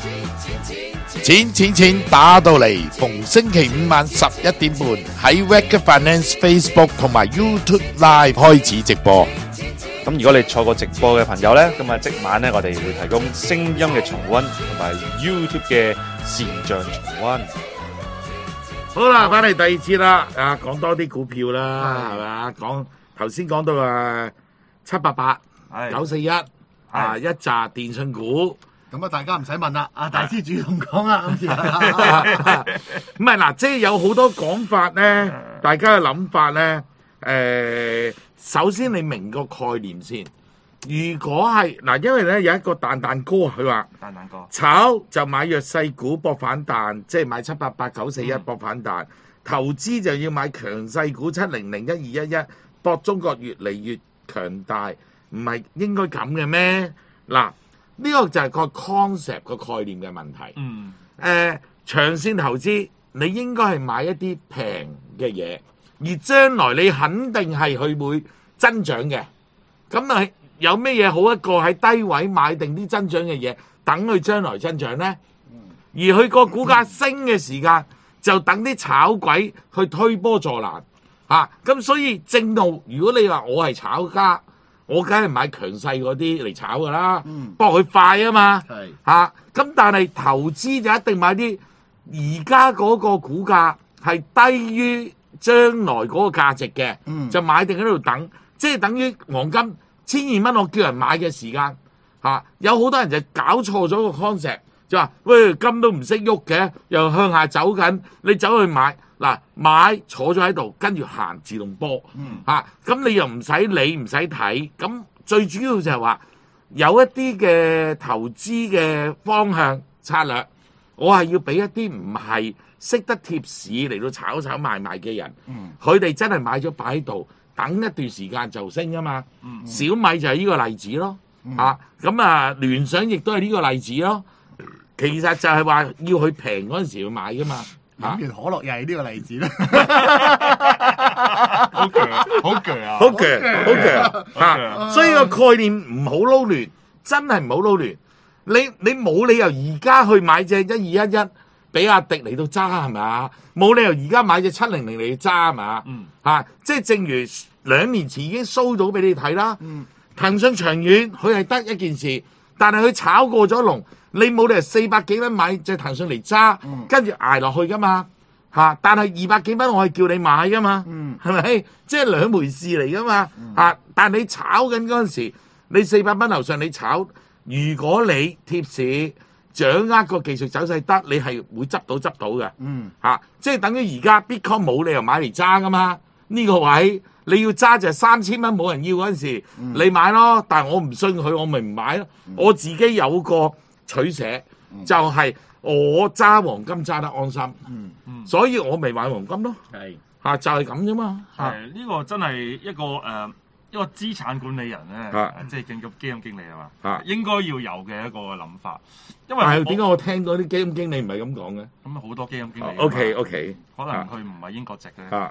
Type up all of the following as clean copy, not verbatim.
錢打到嚟，逢星期五晚11點半喺 Wacker Finance Facebook 同埋 YouTube Live 開始直播。 咁如果你錯過直播嘅朋友呢，咁啊即晚呢，我哋會提供聲音嘅重溫同埋 YouTube 嘅視像重溫。 好啦，翻嚟第二節啦，講多啲股票啦，係嘛？講頭先講到788、941一紮電信股。 咁啊，大家唔使問啦，大師主動講啦，咁先。 唔係嗱，即係有好多講法咧，大家嘅諗法咧，首先你明個概念先。如果係嗱，因為咧有一個彈哥，佢話彈哥炒就買弱勢股搏反彈，即係買788、941搏反彈。投資就要買強勢股700、1211搏中國越嚟越強大，唔係應該咁嘅咩？嗱。呢個就係個 concept 個概念嘅問題。長線投資你應該係買一啲平嘅嘢，而將來你肯定係佢會增長嘅。咁啊，有咩嘢好一個喺低位買定啲增長嘅嘢，等佢將來增長呢？而佢個股價升嘅時間，就等啲炒鬼去推波助瀾。咁所以正路，如果你話我係炒家，我梗係買強勢嗰啲嚟炒噶啦，不過佢快啊嘛，咁但係投資就一定買啲而家嗰個股價係低於將來嗰個價值嘅，就買定喺度等，即係等於黃金1200蚊，我叫人買嘅時間，有好多人就搞錯咗個 concept，就話喂，金都唔識喐嘅，又向下走緊，你走去買。嗱，買坐咗喺度，跟住行自動波，咁你又唔使理唔使睇，咁最主要就係話有一啲嘅投資嘅方向策略，我係要俾一啲唔係識得貼市嚟到炒賣嘅人，佢哋真係買咗擺喺度，等一段時間就升啊嘛。小米就係呢個例子咯，咁聯想亦都係呢個例子咯。其實就係話要佢平嗰陣時去買噶嘛。 飲完可樂又係呢個例子啦， 好強，所以個概念唔好撈亂，真係唔好撈亂。你冇理由而家去買隻1211比亞迪嚟到揸係咪啊？冇理由而家買隻700嚟揸係咪啊？即係正如2年前已經 show 到俾你睇啦。騰訊長遠佢係得一件事，但係佢炒過咗龍。你冇理由400幾蚊買隻騰訊嚟揸，跟住捱落去噶嘛，但係200幾蚊我係叫你買噶嘛，係咪？即係兩回事嚟噶嘛，但係你炒緊嗰陣時，你400蚊樓上你炒，如果你貼市掌握個技術走勢得，你係會執到嘅，即係等於而家 Bitcoin 冇理由買嚟揸噶嘛，呢個位你要揸就係3000蚊冇人要嗰陣時，你買咯，但係我唔信佢，我咪唔買咯，我自己有個取捨就係我揸黃金揸得安心，所以我咪買黃金咯，就係咁啫嘛。 呢個真係一個資產管理人咧，即係基金經理係嘛，應該要有嘅一個諗法。因為點解我聽到啲基金經理唔係咁講嘅？ 咁好多基金經理 OK， 可能佢唔係英國籍嘅。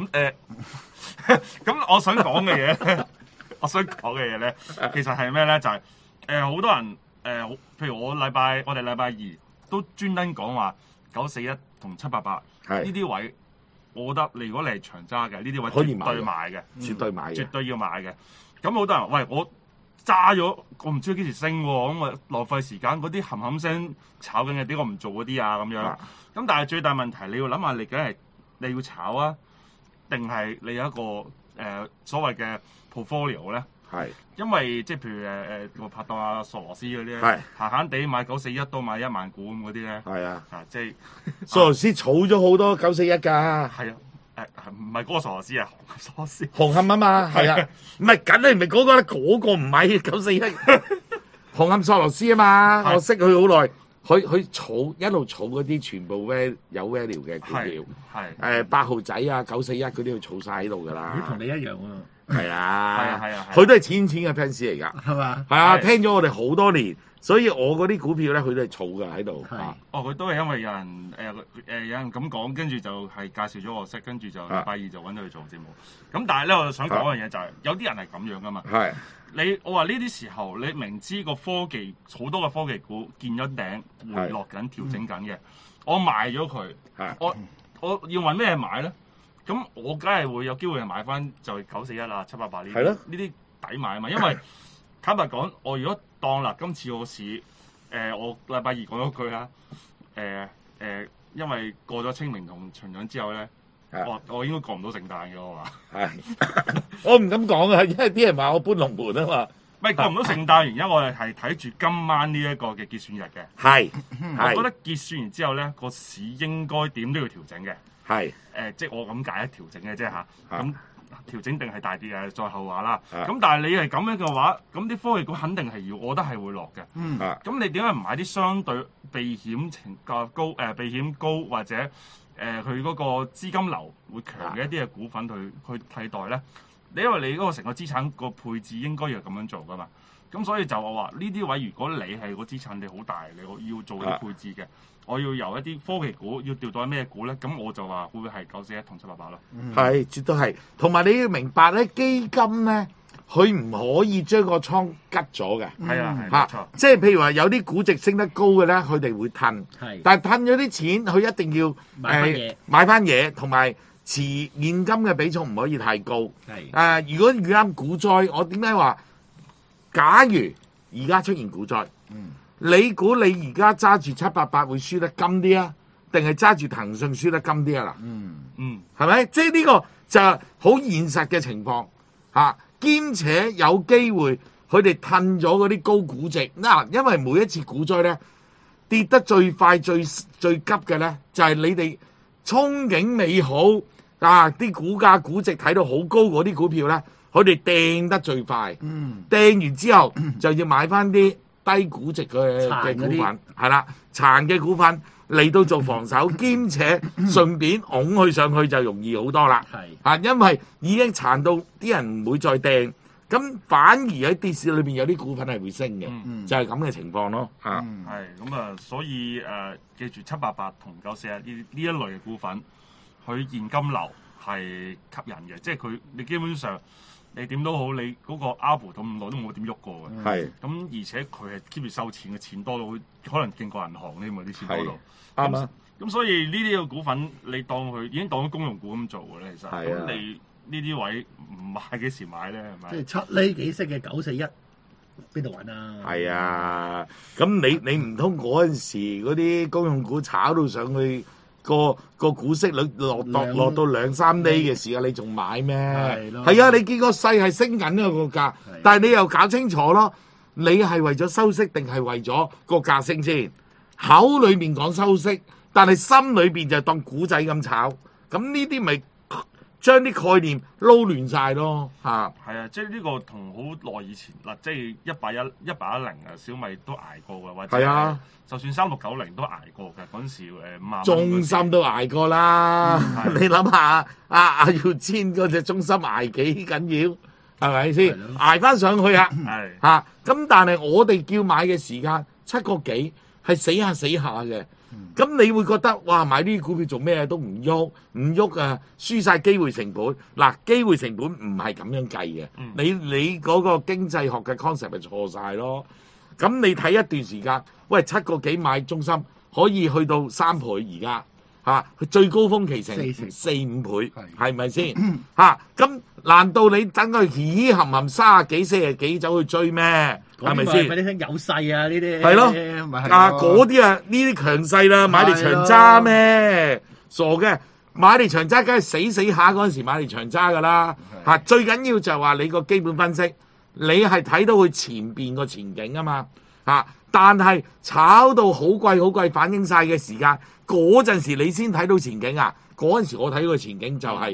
咁我想講嘅嘢咧，其實係咩咧？就係好多人。譬如我哋禮拜二都專登講話941同788呢啲位，我覺得如果你係長揸嘅，呢啲位絕對買嘅，絕對要買嘅。咁好多人喂，我揸咗，我唔知幾時升喎，咁我浪費時間，嗰啲冚聲炒緊嘅，點解我唔做嗰啲啊？咁樣。咁但係最大問題，你要諗下，你梗係你要炒啊，定係你有一個所謂嘅 portfolio 咧？因為即係譬如個拍檔阿索羅斯嗰啲咧，閒閒地買941都買1萬股咁嗰啲咧，即係索羅斯儲咗好多941㗎。 係啊，唔係嗰個索羅斯啊，索羅斯紅磡啊嘛，係啊，唔係梗係唔係嗰個咧，嗰個唔買941，紅磡索羅斯啊嘛，我識佢好耐，佢儲一路儲嗰啲全部有 value 嘅股票，8號仔啊941嗰啲佢儲晒喺度㗎啦。 佢同你一樣喎。 係啊，佢都係錢嘅 fans 嚟㗎， 係嘛？ 係啊，聽咗我哋好多年， 所以我嗰啲股票咧，佢都係儲㗎喺度。 係哦，佢都係因為有人有人咁講，跟住就係介紹咗我識，跟住就禮拜二就揾到佢做節目。咁但係咧，我就想講一樣嘢就係、有啲人係咁樣噶嘛。 係我話呢啲時候，你明知個科技好多嘅科技股見咗頂，回落緊、調整緊嘅，我賣咗佢，我要揾咩買咧？咁我梗係會有機會係買翻就係941啊、788呢啲，呢啲抵買啊嘛。因為坦白講，我如果當啦今次個市，我禮拜二講咗句啦，因為過咗清明同重陽之後咧。我應該過唔到聖誕嘅我話， 我唔敢講啊，因為啲人話我搬龍門啊嘛。 唔係過唔到聖誕原因，我哋係睇住今晚呢一個嘅結算日嘅。 係， 我覺得結算完之後咧，個市應該點都要調整嘅。 係， 即係我咁解調整嘅啫嚇。咁調整定係大跌嘅，再後話啦。咁但係你係咁樣嘅話，咁啲科技股肯定係要，我覺得係會落嘅。咁你點解唔買啲相對避險情較高、避險高或者？佢嗰個資金流會強嘅一啲嘅股份去替代咧，因為你嗰個成個資產個配置應該要咁樣做噶嘛，咁所以就我話呢啲位，如果你係個資產你好大，你要做啲配置嘅，我要由一啲科技股要調到咩股咧，咁我就話會係941同788咯。 係，絕對係。同埋你要明白咧，基金咧，佢唔可以將個倉吉咗嘅。 係啊，係冇錯。 即係譬如話有啲估值升得高嘅咧，佢哋會褪。 係。但係褪咗啲錢，佢一定要買翻嘢，同埋持現金嘅比重唔可以太高。係。如果遇啱股災，我點解話？假如而家出現股災，你估你而家揸住788會輸得金啲啊？定係揸住騰訊輸得金啲啊？嗱，係咪？即係呢個就係好現實嘅情況嚇。兼且有機會佢哋褪咗嗰啲高估值嗱，因為每一次股災咧跌得最快最急嘅咧，就係你哋憧憬美好啲股價估值睇到好高嗰啲股票咧，佢哋掟得最快，掟完之後就要買翻啲低估值嘅股份，係啦，殘嘅股份嚟到做防守，兼且順便拱佢上去就容易好多啦。因為已經殘到啲人唔會再掟，咁反而喺跌市裏邊有啲股份係會升嘅，就係咁嘅情況咯。 係咁啊，所以記住788同941呢一類嘅股份，佢現金流係吸引嘅，即係佢你基本上。你點都好，你嗰個 Apple 咁耐都冇點喐過嘅。係。咁而且佢係 keep 住收錢嘅，錢多到可能勁過銀行呢，咪啲錢多到。啱啊。咁所以呢啲嘅股份，你當佢已經當咗公用股咁做嘅咧，其實。係啊。咁你呢啲位唔買幾時買咧？係咪？ 即係7厘幾息嘅941，邊度揾啊？ 係啊。咁你唔通嗰陣時嗰啲公用股炒到上去？個股息率落到2-3厘嘅時候，你仲買咩？係啊，你見個勢係升緊嘅個價，但係你又搞清楚咯，你係為咗收息定係為咗個價升先？口裏面講收息，但係心裏邊就當股仔咁炒，咁呢啲咪將啲概念撈亂晒咯嚇。係啊，即係呢個同好耐以前嗱，即係110啊，小米都捱過嘅，或者係啊。就算3690都捱過嘅，嗰陣時50 中心都捱過啦。你諗下，阿耀千嗰隻中心捱幾緊要，係咪先？捱翻上去啊！嚇咁，但係我哋叫買嘅時間7個幾，係死下嘅。咁你會覺得哇，買呢啲股票做咩都唔喐啊，輸晒機會成本。嗱，機會成本唔係咁樣計嘅。你嗰個經濟學嘅 concept 係錯晒咯。咁你睇一段時間，喂7個幾買中心可以去到3倍而家嚇，佢最高峰期成4-5倍，係咪先嚇？咁難道你等佢嘻含30幾40幾走去追咩？係咪先？ 俾你聽有勢啊！呢啲係咯，嗰啲啊呢啲強勢啦，買嚟長揸咩？傻嘅，買嚟長揸梗係死下嗰陣時買嚟長揸噶啦嚇。最緊要就係話你個基本分析。你係睇到佢前邊個前景啊嘛嚇，但係炒到好貴反映晒嘅時間，嗰陣時你先睇到前景啊！嗰陣時我睇到個前景就係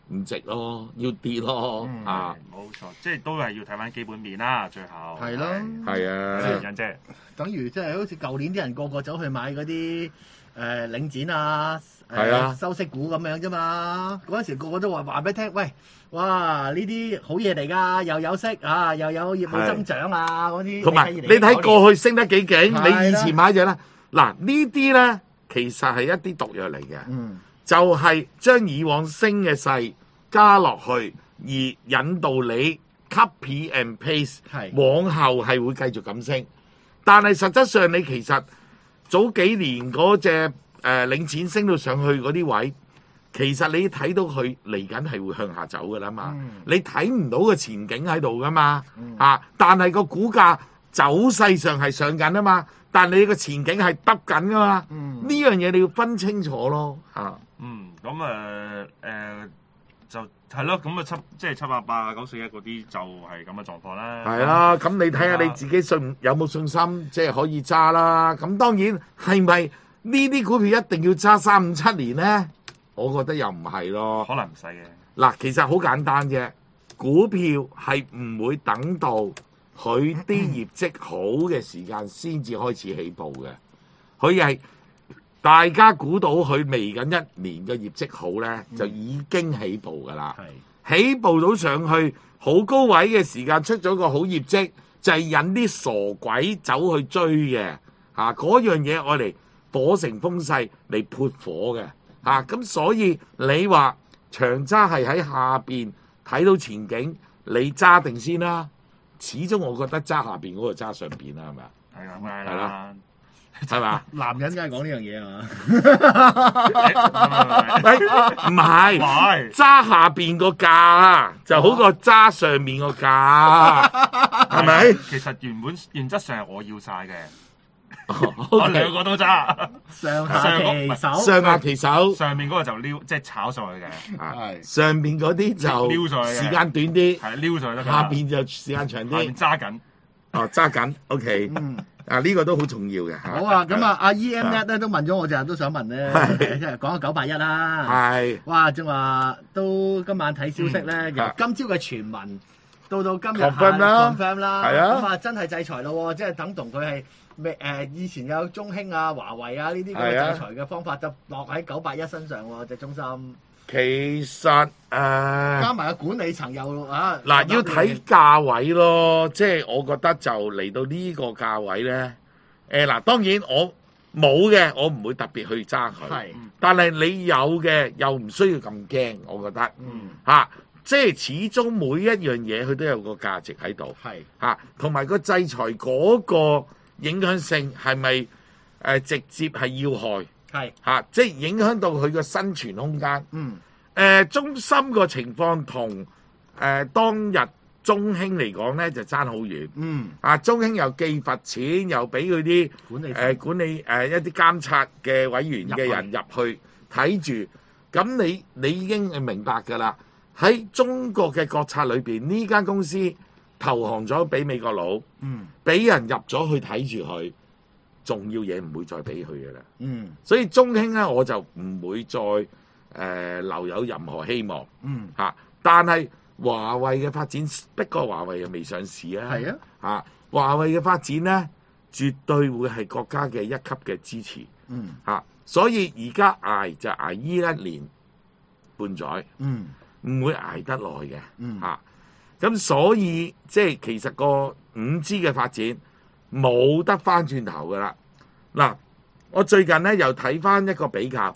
唔值咯，要跌咯啊！ 冇錯，即係都係要睇翻基本面啦，最後係咯係啊， 原因啫。 等於即係好似舊年啲人個個走去買嗰啲領展啊、 係啊收息股咁樣啫嘛。嗰陣時個個都話俾你聽，喂，哇呢啲好嘢嚟㗎，又有息啊，又有業務增長啊嗰啲。 同埋你睇過去升得幾勁， 係啦你以前買咗啦。嗱呢啲咧其實係一啲毒藥嚟嘅，就係將以往升嘅勢加落去，而引導你 copy and paste， 係往後係會繼續咁升。但係實質上你其實早幾年嗰隻領錢升到上去嗰啲位，其實你睇到佢嚟緊係會向下走㗎啦嘛。你睇唔到個前景喺度㗎嘛，但係個股價走勢上係上緊啊嘛，但你個前景係得緊㗎嘛。呢樣嘢你要分清楚咯， 咁就係咯，咁即係788啊、941嗰啲就係咁嘅狀況啦。 係啦，咁你睇下你自己有冇信心，即係可以揸啦。咁當然係咪呢啲股票一定要揸3、5、7年咧？我覺得又唔係咯。 可能唔使嘅。 嗱，其實好簡單啫，股票係唔會等到佢啲業績好嘅時間先至開始起步嘅，佢係大家估到佢未緊一年嘅業績好咧，就已經起步㗎啦。起步到上去好高位嘅時間出咗個好業績，就係引啲傻鬼走去追嘅嚇，嗰樣嘢我嚟火成風勢嚟潑火嘅嚇，咁所以你話長揸係喺下邊睇到前景，你揸定先啦。始終我覺得揸下邊嗰個揸上邊啦，係咪啊？ 係咁係啦，係嘛？ 男人梗係講呢樣嘢啊唔係揸下邊個價就好過揸上面個價，係咪？ 其實原則上係我要晒嘅，我 OK 兩個都揸， 上下其手， 上下其手， 上面嗰個就撩，即係炒上去嘅， 係上面嗰啲就撩上去嘅時間短啲， 係撩上去得㗎啦。 下邊就時間長下邊啲。 揸緊， 哦，揸緊，OK。呢個都好重要嘅。 好啊，咁啊，阿 EM 咧都問咗我，成日都想問咧，即係講下981啦。 係。 哇，正話都今晚睇消息咧，由今朝嘅傳聞到今日 confirm 啦，係啊。 咁啊，真係制裁咯，即係等同佢係以前有中興啊、華為啊呢啲咁嘅制裁嘅方法，就落喺981身上喎，隻中心。 其實加埋個管理層又嗱要睇價位咯，即係我覺得就嚟到呢個價位咧，嗱當然我冇嘅，我唔會特別去揸佢， 係， 但係你有嘅又唔需要咁驚，我覺得，即係始終每一樣嘢佢都有個價值喺度， 係， 同埋個制裁嗰個影響性係咪直接係要害？係即係影響到佢個生存空間。中芯個情況同當日中興嚟講咧就爭好遠。中興又寄罰錢，又俾佢啲管理一啲監察嘅委員嘅人入去睇住。咁你已經明白㗎啦。喺中國嘅國策裏邊，呢間公司投降咗俾美國佬，俾人入咗去睇住佢。重要嘢唔會再俾佢嘅啦，所以中興咧我就唔會再留有任何希望，但係華為嘅發展，不過華為又未上市啊， 係啊， 華為嘅發展咧絕對會係國家嘅一級嘅支持，所以而家捱就捱呢一年半載，唔會捱得耐嘅，咁所以即係其實個5G嘅發展。冇得翻轉頭噶啦！嗱，我最近咧又睇翻一個比較，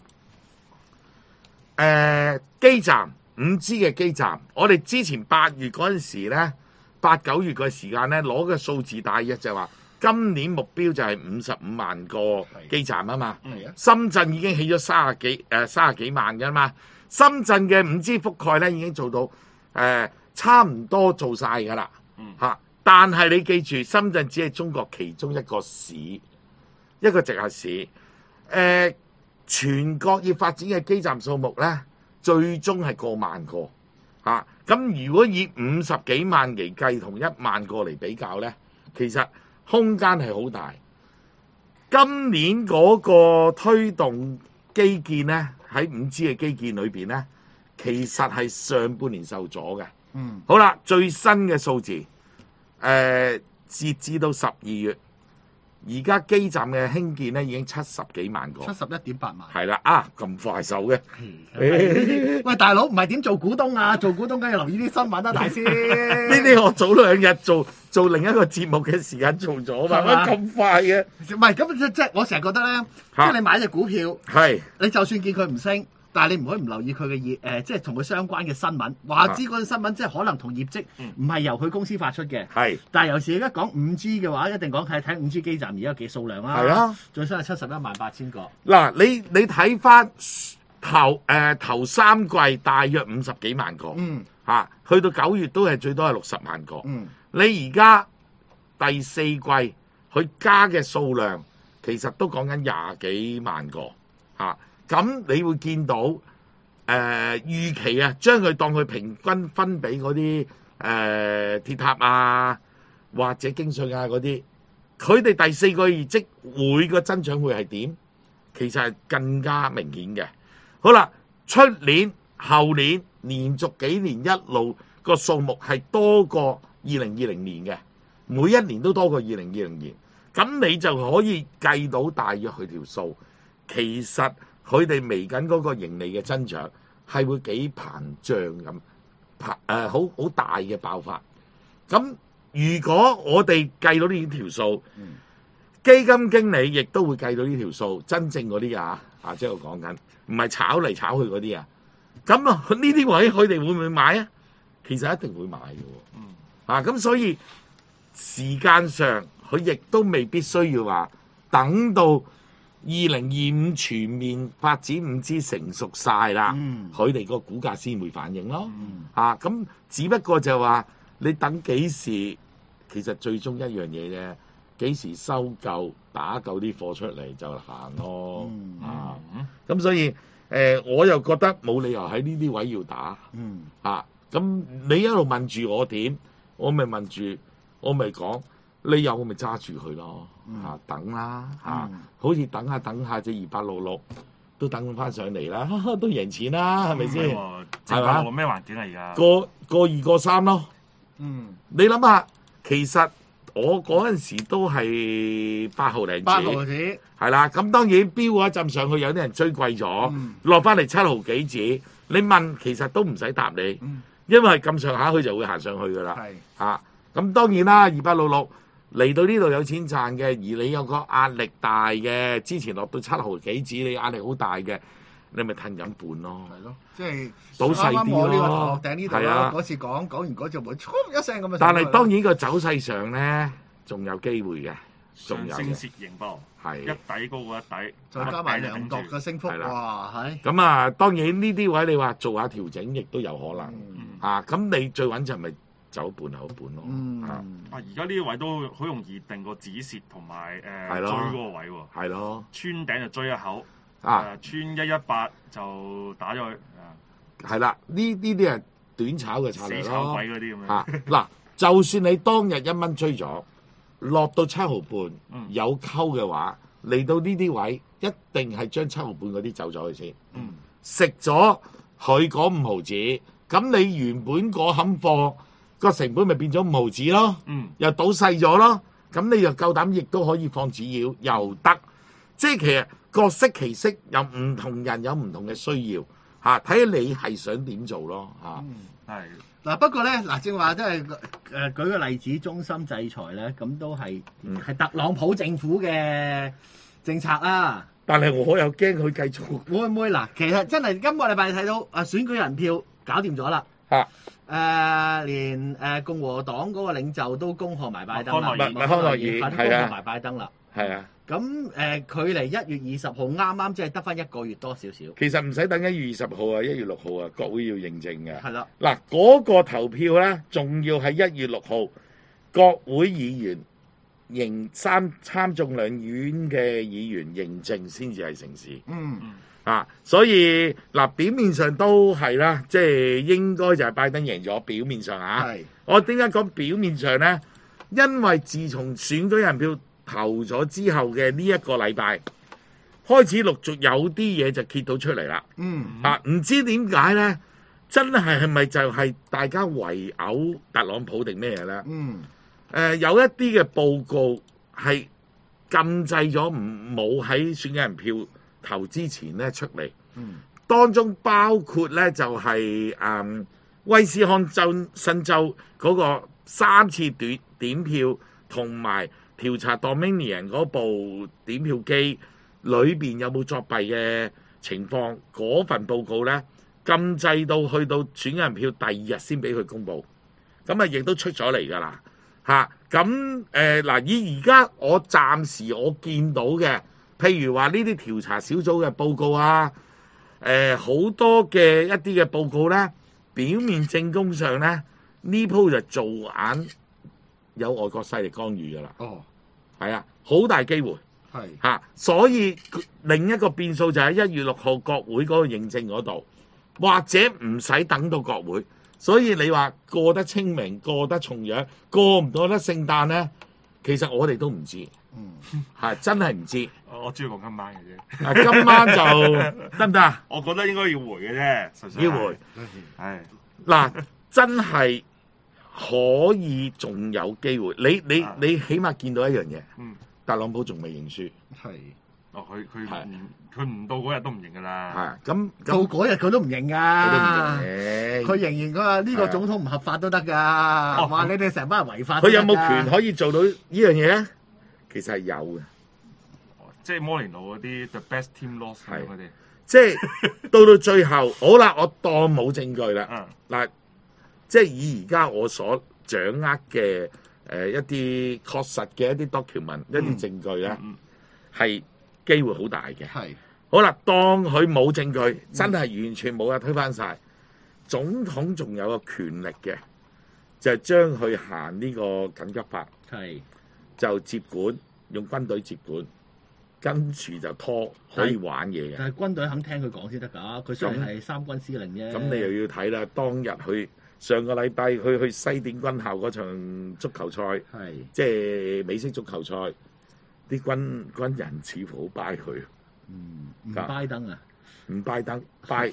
基站5G 嘅基站，我哋之前8月嗰陣時咧，8、9月嘅時間咧攞嘅數字大約就係話，今年目標就係55萬個基站啊嘛。深圳已經起咗30幾萬噶嘛，深圳嘅5G 覆蓋咧已經做到差唔多做晒噶啦，但係你記住，深圳只係中國其中一個市，一個直轄市。全國要發展嘅基站數目咧，最終係過萬個。咁如果以50幾萬嚟計，同1萬個嚟比較咧，其實空間係好大。今年嗰個推動基建咧，喺5G 嘅基建裏邊咧， 其實係上半年受阻嘅。 嗯， 好啦，最新嘅數字，截至到12月，而家基站嘅興建咧已經70幾萬個， 71.8萬。 係啦啊，咁快手嘅。 喂，大佬唔係點做股東啊？做股東梗係留意啲新聞啊，大師。 呢啲我早2日做另一個節目嘅時間做咗嘛， 係嘛咁快嘅。 唔係咁即係我成日覺得咧，即係你買隻股票， 係你就算見佢唔升，但係你唔可以唔留意佢嘅即係同佢相關嘅新聞。話知嗰啲新聞即係可能同業績唔係由佢公司發出嘅。 係但係有時而家講5G 嘅話，一定講係睇5G 基站而家有幾數量啦。 係啊， 最新係718000個。 嗱，你睇翻頭3季大約50幾萬個，去到9月都係最多係60萬個。你而家第4季佢加嘅數量其實都講緊20幾萬個咁你會見到預期啊，將佢當佢平均分俾嗰啲鐵塔啊或者京信啊嗰啲，佢哋第4季業績每個增長會係點？其實係更加明顯嘅。好啦，出年後年連續幾年一路個數目係多過2020年嘅，每一年都多過2020年，咁你就可以計到大約佢條數。其實佢哋嚟緊嗰個盈利嘅增長係會幾膨脹咁，好大嘅爆發。咁如果我哋計到呢條數，基金經理亦都會計到呢條數，真正嗰啲即係我講緊，唔係炒嚟炒去嗰啲啊。咁呢啲位佢哋會唔會買啊？其實一定會買嘅。咁所以時間上佢亦都未必需要話等到2025全面發展5G成熟晒啦，佢哋個股價先會反映咯。咁只不過就話你等幾時，其實最終一樣嘢啫，幾時收夠打夠啲貨出嚟就行咯。咁所以我又覺得冇理由喺呢啲位要打。咁你一路問住我點，我咪問住，我咪講，你有我咪揸住佢咯。等啦好似等下隻2866都等翻上嚟啦，都贏錢啦，係咪先？ 係嘛？咩環境啊？而家個2個3咯。你諗下，其實我嗰陣時都係8毫零紙，係啦。咁當然飆嗰一陣上去，有啲人追貴咗，落翻嚟7毫幾紙。你問其實都唔使答你，因為咁上下佢就會行上去噶啦。咁當然啦，2866嚟到呢度有錢賺嘅，而你有個壓力大嘅，之前落到7毫幾紙，你壓力好大嘅，你咪褪緊半咯。係咯， 即係倒細啲咯。 呢個頭殼頂呢度啦，嗰次講完嗰就會衝一聲咁樣。 但係當然個走勢上咧，仲有機會嘅，仲有升蝕型波， 係一底高過一底， 再加埋兩度嘅升幅，哇係！ 咁啊，當然呢啲位你話做下調整，亦都有可能咁你最穩陣咪走半口半咯。 而家呢啲位都好容易定個止蝕同埋追嗰個位喎。 係咯， 穿頂就追一口，穿118就打咗去。 係啦，呢啲係短炒嘅策略咯。 死炒鬼嗰啲咁樣。 嗱，就算你當日1蚊追咗，落到7毫半，有溝嘅話，嚟到呢啲位一定係將7毫半嗰啲走咗去先。食咗佢嗰5毫子，咁你原本嗰冚貨個成本咪變咗5毫子咯，又倒細咗咯，咁你又夠膽亦都可以放紙鷂又得，即係其實各色其色，有唔同人有唔同嘅需要睇下你係想點做咯係嗱，不過咧正話即係舉個例子，中芯制裁咧，咁都係特朗普政府嘅政策啦。 但係我又驚佢繼續會唔會其實真係今個禮拜睇到選舉人票搞掂咗啦。連共和黨嗰個領袖都恭賀埋拜登啦， 麥康奈爾恭賀埋拜登啦。 係啊， 咁距離1月20號啱啱即係得翻1個月多少少。 其實唔使等1月20號啊，1月6號啊，國會要認證嘅。 係啦， 嗱嗰個投票咧，仲要係1月6號，國會議員參眾兩院嘅議員認證先至係成事。所以表面上都係啦，即係應該就係拜登贏咗。表面上我點解講表面上咧？因為自從選舉人票投咗之後嘅呢一個禮拜，開始陸續有啲嘢就揭到出嚟啦。唔知點解咧？ 真係咪就係大家圍毆特朗普定咩嘢咧？有一啲嘅報告係禁制咗冇喺選舉人票投之前咧出嚟，當中包括咧就係、威斯康州新州嗰個3次點票同埋調查 Dominion 嗰部點票機裏邊有冇作弊嘅情況，嗰份報告咧禁制到去到選舉人票第2日先俾佢公佈，咁啊亦都出咗嚟㗎啦嚇。咁嗱，以而家我暫時我見到嘅，譬如話呢啲調查小組嘅報告啊，好多嘅一啲嘅報告咧，表面證供上咧呢鋪就做眼有外國勢力干預㗎啦。係啊，好大機會。所以另一個變數就喺1月6號國會嗰個認證嗰度，或者唔使等到國會。所以你話過得清明，過得重陽，過唔過得聖誕咧？其實我哋都唔知，真係唔知。 我主要講今晚嘅啫。 今晚就得唔得啊？ 我覺得應該要回嘅啫， 要回。 係嗱，真係可以仲有機會。你起碼見到一樣嘢，特朗普仲未認輸。佢唔到嗰日都唔認㗎啦。咁到嗰日佢都唔認㗎。佢仍然話呢個總統唔合法都得㗎。話你哋成班人違法。 佢有冇權可以做到呢樣嘢咧？其實係有嘅。 即係摩連奴嗰啲 The Best Team Lost 嗰啲。 即係到最後，好啦，我當冇證據啦。嗱，即係以而家我所掌握嘅一啲確實嘅一啲 document 一啲證據咧，係機會好大嘅。好啦，當佢冇證據，真係完全冇人推翻晒，總統仲有個權力嘅，就係將佢行呢個緊急法，就接管，用軍隊接管，跟住就拖可以玩嘢嘅。 但係軍隊肯聽佢講先得㗎，佢雖然係3軍司令啫。 咁你又要睇啦，當日去上個禮拜去西點軍校嗰場足球賽，即係美式足球賽，啲軍人似乎好拜佢。 唔拜登啊？ 唔拜登，拜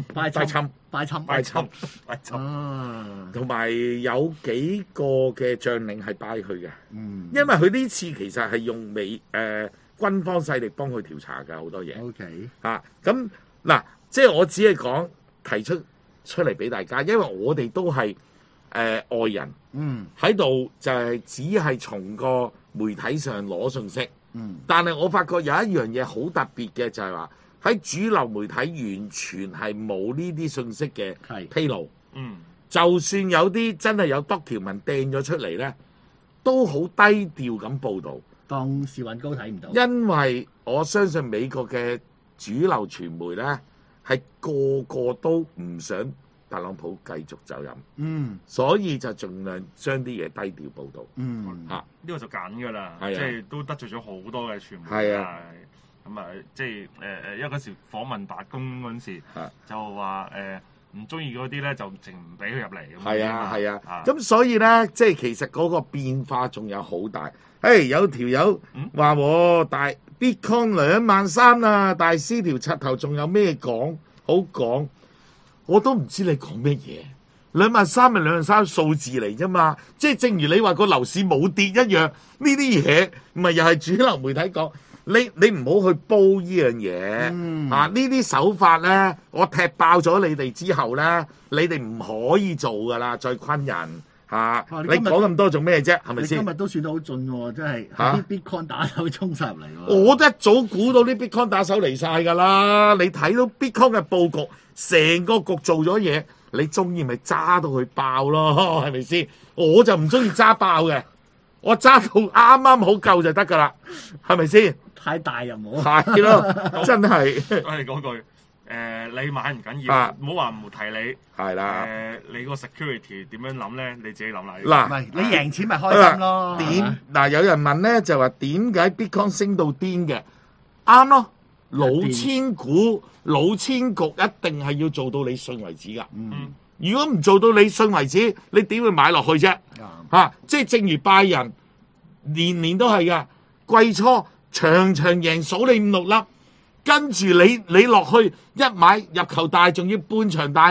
侵。同埋有幾個嘅將領係拜佢嘅。因為佢呢次其實係用軍方勢力幫佢調查㗎好多嘢。咁嗱，即係我只係講提出嚟俾大家，因為我哋都係外人，喺度就係只係從個媒體上攞信息。但係我發覺有一樣嘢好特別嘅，就係話喺主流媒體完全係冇呢啲信息嘅披露。就算有啲真係有 document 掟咗出嚟咧，都好低調咁報導， 當時運高睇唔到。因為我相信美國嘅主流傳媒咧，係個個都唔想特朗普繼續就任，所以就盡量將啲嘢低調報導。 呢個就緊㗎啦，即係都得罪咗好多嘅傳媒。咁啊，即係因為嗰時訪問白宮嗰陣時，就話唔中意嗰啲咧，就淨唔俾佢入嚟。 咁所以咧，即係其實嗰個變化仲有好大。有條友話大 Bitcoin 23000啊，大師條柒頭仲有咩講好講？我都唔知你講咩嘢，23000咪23000數字嚟啫嘛，即係正如你話個樓市冇跌一樣，呢啲嘢咪又係主流媒體講，你唔好去煲呢樣嘢呢啲手法咧，我踢爆咗你哋之後咧，你哋唔可以做噶啦，再昆人你講咁多做咩啫？係咪先？ 你今日都算得好盡喎，真係啲 Bitcoin 打手衝晒入嚟喎。 我一早估到啲 Bitcoin 打手嚟晒㗎啦，你睇到 Bitcoin 嘅佈局，成個局做咗嘢，你中意咪揸到佢爆咯，係咪先？我就唔中意揸爆嘅，我揸到啱啱好夠就得㗎啦，係咪先？ 太大又冇。 係咯，真係。 我哋講句。你買唔緊要，唔好話唔提你。係啦。你個 security 點樣諗咧？你自己諗啦。 嗱，唔係你贏錢咪開心咯。 嗱，有人問咧就話點解 Bitcoin 升到癲嘅？啱咯，老千股、老千局一定係要做到你信為止㗎。如果唔做到你信為止，你點會買落去啫？即係正如拜仁，年年都係㗎，季初場場贏數你5-6粒。跟住你落去一買入球大，仲要半場大咧，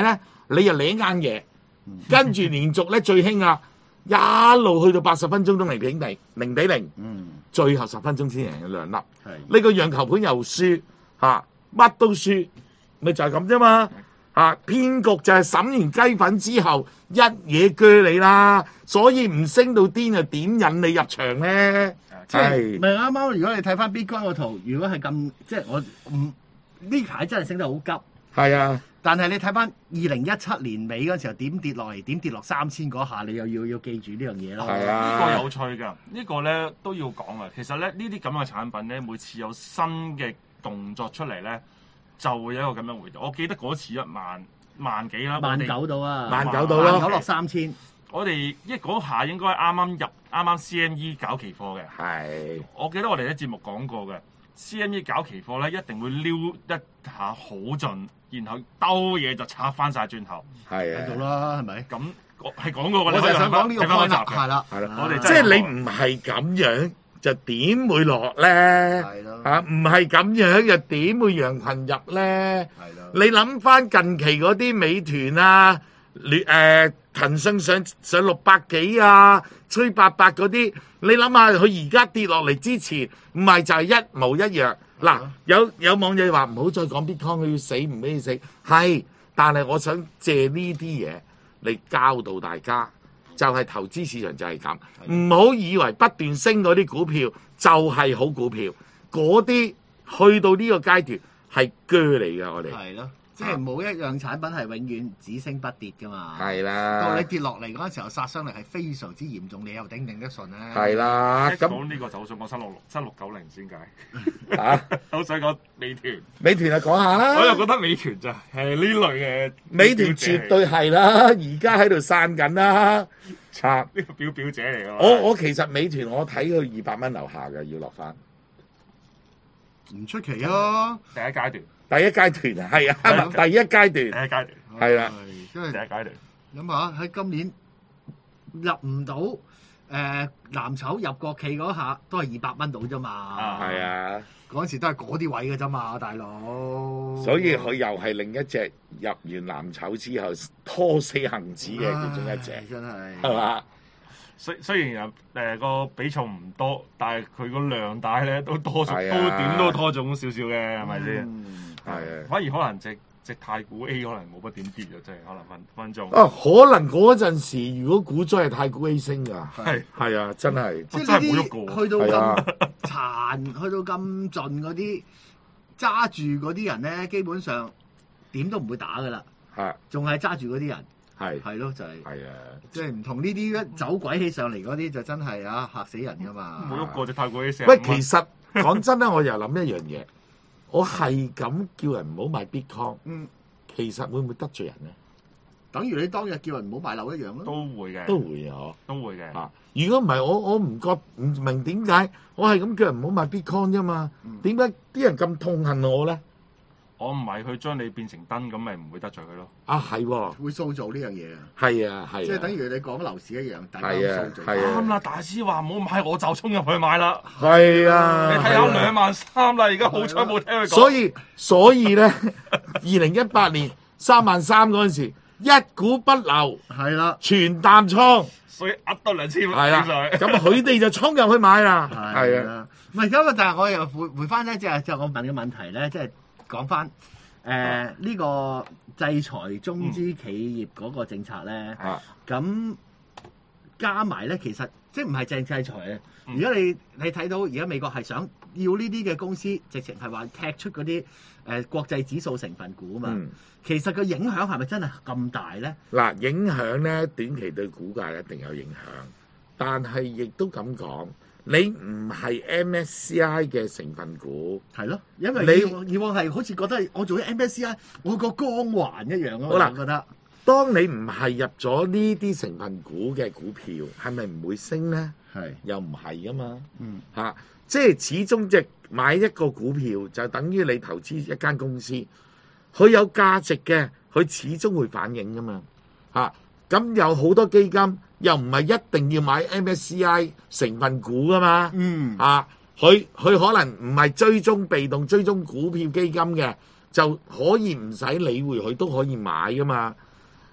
你又領硬嘢，跟住連續咧最興啊，一路去到80分鐘都0-0，最後10分鐘先贏2粒。呢個讓球盤又輸嚇，乜都輸，咪就係咁啫嘛。騙局就係審完雞粉之後一嘢鋸你啦，所以唔升到癲又點引你入場咧？ 即係咪啱啱？如果你睇翻 Bitcoin 個圖，如果係咁，即係我唔呢排真係升得好急。 係啊， 但係你睇翻2017年尾嗰陣時候點跌落嚟，點跌落3000嗰下，你又要記住呢樣嘢咯。 係啊， 呢個有趣㗎，呢個咧都要講啊。其實咧呢啲咁嘅產品咧，每次有新嘅動作出嚟咧，就會有一個咁樣回調。我記得嗰次萬幾啦 ，19000到啊 ，19000到咯， 19000落3000。 我哋嗰下應該啱啱 CME 搞期貨嘅。 係， 我記得我哋喺節目講過嘅 CME 搞期貨咧，一定會撩一下好盡，然後兜嘢就插翻晒轉頭。 係啊， 喺度啦，係咪？ 咁係講過㗎， 我就係想講呢個 point 啦， 係係啦， 我哋即係你唔係咁樣，就點會落咧？ 係咯， 唔係咁樣又點會羊群入咧？ 係咯， 你諗翻近期嗰啲美團啊，騰訊上600幾啊，吹800嗰啲，你諗下佢而家跌落嚟之前，唔係就係一模一樣。嗱，有網友話唔好再講 Bitcoin，佢要死唔俾佢死，係，但係我想借呢啲嘢嚟教導大家，就係投資市場就係咁，唔好以為不斷升嗰啲股票就係好股票，嗰啲去到呢個階段係鋸嚟㗎，我哋係咯。即係冇一樣產品係永遠只升不跌噶嘛。 係啦。 到你跌落嚟嗰陣時候，殺傷力係非常之嚴重，你又頂唔頂得順咧？ 係啦。咁講呢個就好想講7690先解。好想講美團。 美團就講下啦。 我又覺得美團就係呢類嘅。 美團絕對係啦，而家喺度散緊啦。 呢個表姐嚟㗎。 我其實美團我睇佢200蚊樓下嘅，要落翻。 唔出奇啊！ 第一階段。 第一階段啊，係啊，第一階段係啦， 因為第一階段。 諗下喺今年入唔到藍籌入國企嗰下，都係200蚊到啫嘛。 係啊， 嗰陣時都係嗰啲位嘅啫嘛，大佬。 所以佢又係另一隻入完藍籌之後拖死恒指嘅其中一隻， 真係係嘛？ 雖然個比重唔多，但係佢個量大咧都多，都係啊點都拖中少少嘅，係咪先？ 係啊， 反而可能隻太古 A 可能冇乜點跌啊，真係可能分鐘。 可能嗰陣時如果股災係太古 A 升㗎，係啊，真係。 即係呢啲去到咁殘，去到咁盡嗰啲揸住嗰啲人咧，基本上點都唔會打㗎啦。 係， 仲係揸住嗰啲人。係咯，就係啊， 即係唔同呢啲一走鬼起上嚟嗰啲就真係嚇死人㗎嘛！ 冇喐過隻太古 A 喂，其實講真咧，我又諗一樣嘢，我係咁叫人唔好買 Bitcoin，其實會唔會得罪人咧？ 等於你當日叫人唔好買樓一樣咯。 都會嘅， 都會啊， 都會嘅。 如果唔係我唔明點解我係咁叫人唔好買 Bitcoin 啫嘛？點解啲人咁痛恨我咧？ 我唔係佢將你變成燈，咁咪唔會得罪佢咯。 係喎， 會塑造呢樣嘢啊。 係啊， 即係等於你講樓市一樣，大家塑造。 啱啦，大師話唔好買，我就衝入去買啦。 係啊， 你睇下23000啦，而家好彩冇聽佢講。所以咧，2018年33000嗰陣時，一股不留， 係啦， 全淡倉， 所以呃多2000蚊。 係啦，咁佢哋就衝入去買啦。係啊， 唔係咁啊，但係我又回翻咧，即係我問嘅問題咧，即係。講翻呢個制裁中資企業嗰個政策咧，咁加埋咧，其實即係唔係淨制裁啊？而家你睇到而家美國係想要呢啲嘅公司，直情係話踢出嗰啲國際指數成分股啊嘛。其實個影響係咪真係咁大咧？ 嗱，影響咧短期對股價一定有影響，但係亦都咁講。你唔係 MSCI 嘅成分股， 係咯，因為你以往係好似覺得我做咗 MSCI，我個光環一樣啊。 好啦， 我覺得當你唔係入咗呢啲成分股嘅股票，係咪唔會升咧？ 係又唔係噶嘛？即係始終即係買一個股票，就等於你投資一間公司，佢有價值嘅，佢始終會反映噶嘛。咁有好多基金。又唔係一定要買 MSCI 成分股噶嘛？佢可能唔係追蹤被動追蹤股票基金嘅，就可以唔使理會佢都可以買噶嘛。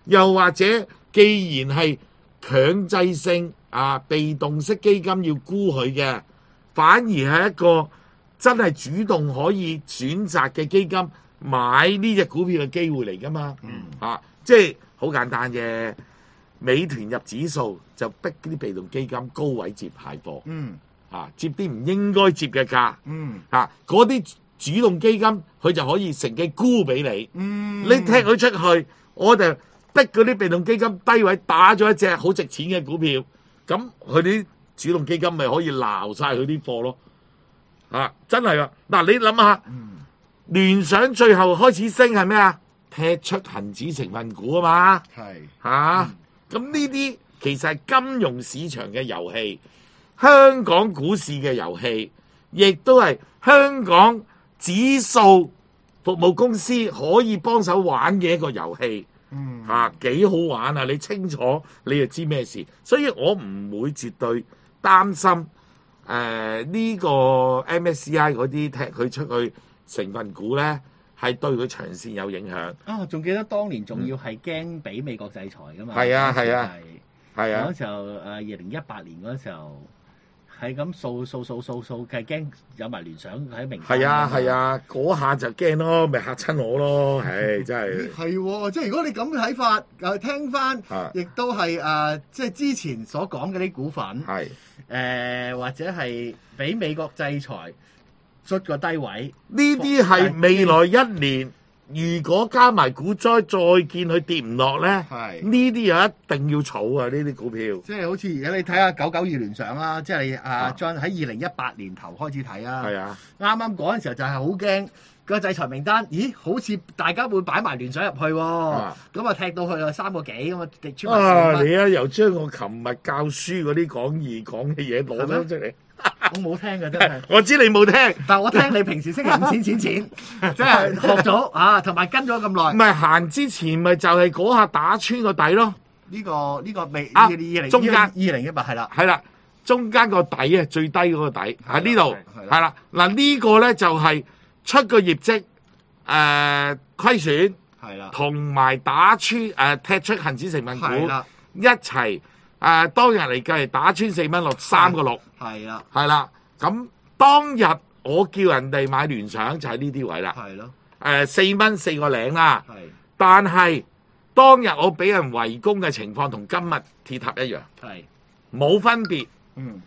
又或者既然係強制性被動式基金要沽佢嘅，反而係一個真係主動可以選擇嘅基金買呢隻股票嘅機會嚟㗎嘛。即係好簡單嘅，美團入指數就逼啲被動基金高位接蟹貨。接啲唔應該接嘅價。嗰啲主動基金佢就可以乘機沽俾你。你踢佢出去，我就逼嗰啲被動基金低位打咗一隻好值錢嘅股票，咁佢啲主動基金咪可以撈晒佢啲貨咯。真係啊！嗱，你諗下，聯想最後開始升係咩啊？踢出恒指成分股啊嘛。咁呢啲其實係金融市場嘅遊戲，香港股市嘅遊戲，亦都係香港指數服務公司可以幫手玩嘅一個遊戲。幾好玩啊！你清楚你就知咩事，所以我唔會絕對擔心呢個 MSCI 嗰啲踢佢出去成分股咧，係對佢長線有影響。 仲記得當年仲要係驚俾美國制裁噶嘛？ 係啊。 嗰時候2018年嗰時候係咁掃，係驚有埋聯想喺名單。 係啊，嗰下就驚咯，咪嚇親我咯，唉，真係。 係，即係如果你咁嘅睇法，聽翻，亦都係即係之前所講嘅啲股份，或者係俾美國制裁出個低位， 呢啲係未來一年。如果加埋股災，再見佢跌唔落咧，呢啲又一定要儲啊！呢啲股票， 即係好似而家你睇下992聯想啦，即係將喺2018年頭開始睇啊。啱啱嗰陣時候就係好驚個制裁名單，咦？好似大家會擺埋聯想入去喎，咁踢到去3個幾咁啊，跌穿埋。 你又將我琴日教書嗰啲講義講嘅嘢攞咗出嚟。 我冇聽嘅真係， 我知你冇聽， 但係我聽你平時星期五錢，即係學咗同埋跟咗咁耐。 唔係行之前咪就係嗰下打穿個底咯。 呢個未中間 2018係啦， 係啦，中間個底最低嗰個底喺呢度係啦。嗱呢個咧就係出個業績虧損係啦，同埋打穿踢出恒指成分股一齊。當日嚟計打穿4蚊落3個6，係啦，咁當日我叫人哋買聯想就喺呢啲位啦，4蚊4個零啦，但係當日我俾人圍攻嘅情況同今日鐵塔一樣，冇分別，硬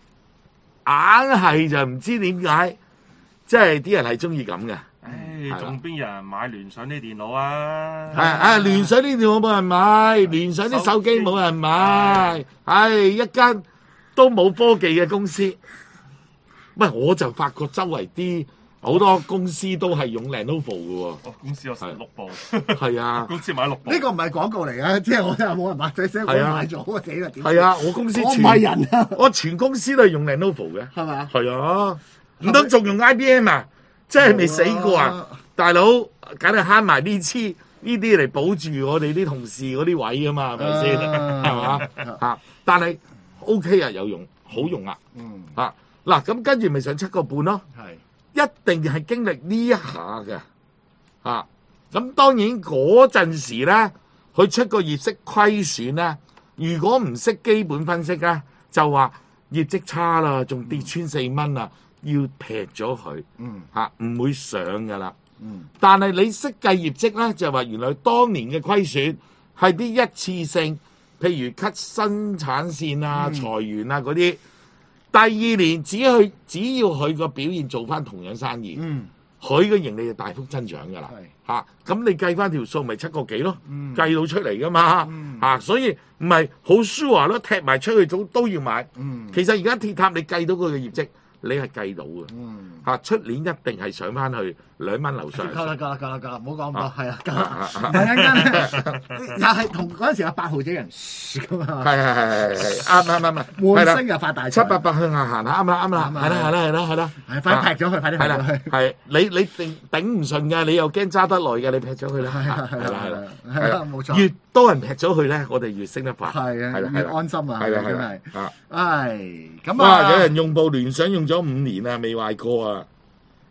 係就唔知點解，即係啲人係中意咁嘅。 仲邊有人買聯想啲電腦啊？ 聯想啲電腦冇人買，聯想啲手機冇人買，一間都冇科技嘅公司。喂，我就發覺周圍啲好多公司都係用 Lenovo 嘅喎。 公司有6部。 係啊， 公司買6部。 呢個唔係廣告嚟嘅，即係我真係冇人買，最聲我買咗死啦！ 係啊，我公司我唔係人啊， 我全公司都係用 Lenovo 嘅， 係嘛？ 係啊，唔通仲用 IBM 啊？真係未死過啊！大佬，梗係慳埋呢啲嚟保住我哋啲同事嗰啲位啊嘛，係咪先？係嘛？但係 OK 啊，有用，好用啊！嗱，咁跟住咪上7個半咯，一定係經歷呢一下嘅。咁當然嗰陣時咧，佢出個業績虧損咧，如果唔識基本分析咧，就話業績差啦，仲跌穿4蚊啊！要劈咗佢，唔會上噶啦。但係你識計業績咧，就話原來當年嘅虧損係啲一次性，譬如 cut 生產線啊、裁員啊嗰啲。第二年只要佢個表現做翻同樣生意，佢嘅盈利就大幅增長噶啦。咁你計翻條數咪7個幾咯？計到出嚟噶嘛。所以唔係好 sure 咯，踢埋出去都要買。其實而家鐵塔你計到佢嘅業績。你係計到嘅，出年一定係上翻去2蚊樓上。夠啦， 唔好講咁多，係啊，夠啦。突然間又係同嗰陣時有8號仔人咁啊。 係，啱。 換升又發大財。 788向下行啦，啱啦，係啦。 快啲劈咗佢，快啲劈咗佢。 係你頂唔順嘅，你又驚揸得耐嘅，你劈咗佢啦。係啦， 冇錯。 越多人劈咗佢咧，我哋越升得快。 係啊，越安心啊，真係。咁哇！有人用部聯想用咗5年啊，未壞過啊！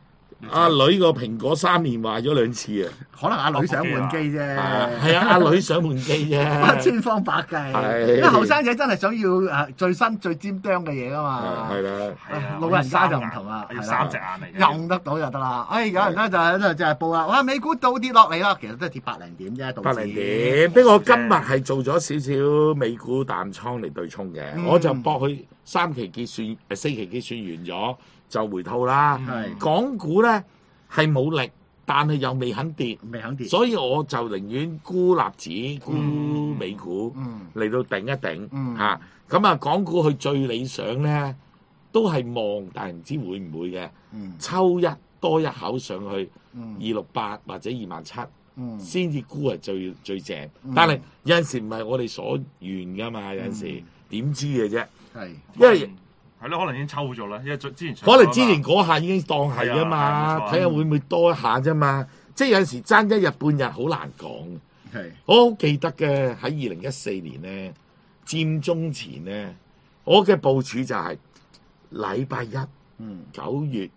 阿女個蘋果3年壞咗2次啊！ 可能阿女想換機啫， 係啊，阿女想換機啫， 千方百計。 係因為後生仔真係想要最新最尖端嘅嘢啊嘛。 係啦， 老人家就唔同啦， 要3隻眼嚟嘅， 用得到就得啦。有人咧就喺度就係報啦，哇！美股倒跌落嚟啦，其實都係跌8-0點啫，道指。 8-0點。不過我今日係做咗少少美股淡倉嚟對沖嘅，我就搏佢4期結算完咗就回吐啦。港股咧係冇力，但係又未肯跌，所以我就寧願沽納指、沽美股嚟到頂一頂嚇。咁啊，港股佢最理想咧都係望，但係唔知會唔會嘅，抽多一口上去268或者27000。先至沽係最正，但係有陣時唔係我哋所願噶嘛，有陣時點知嘅啫？因為係咯，可能已經抽咗啦，因為之前可能之前嗰下已經當係啊嘛，睇下會唔會多一下啫嘛。即係有陣時爭1日半日好難講。我好記得嘅喺2014年咧，佔中前咧，我嘅部署就係禮拜一9月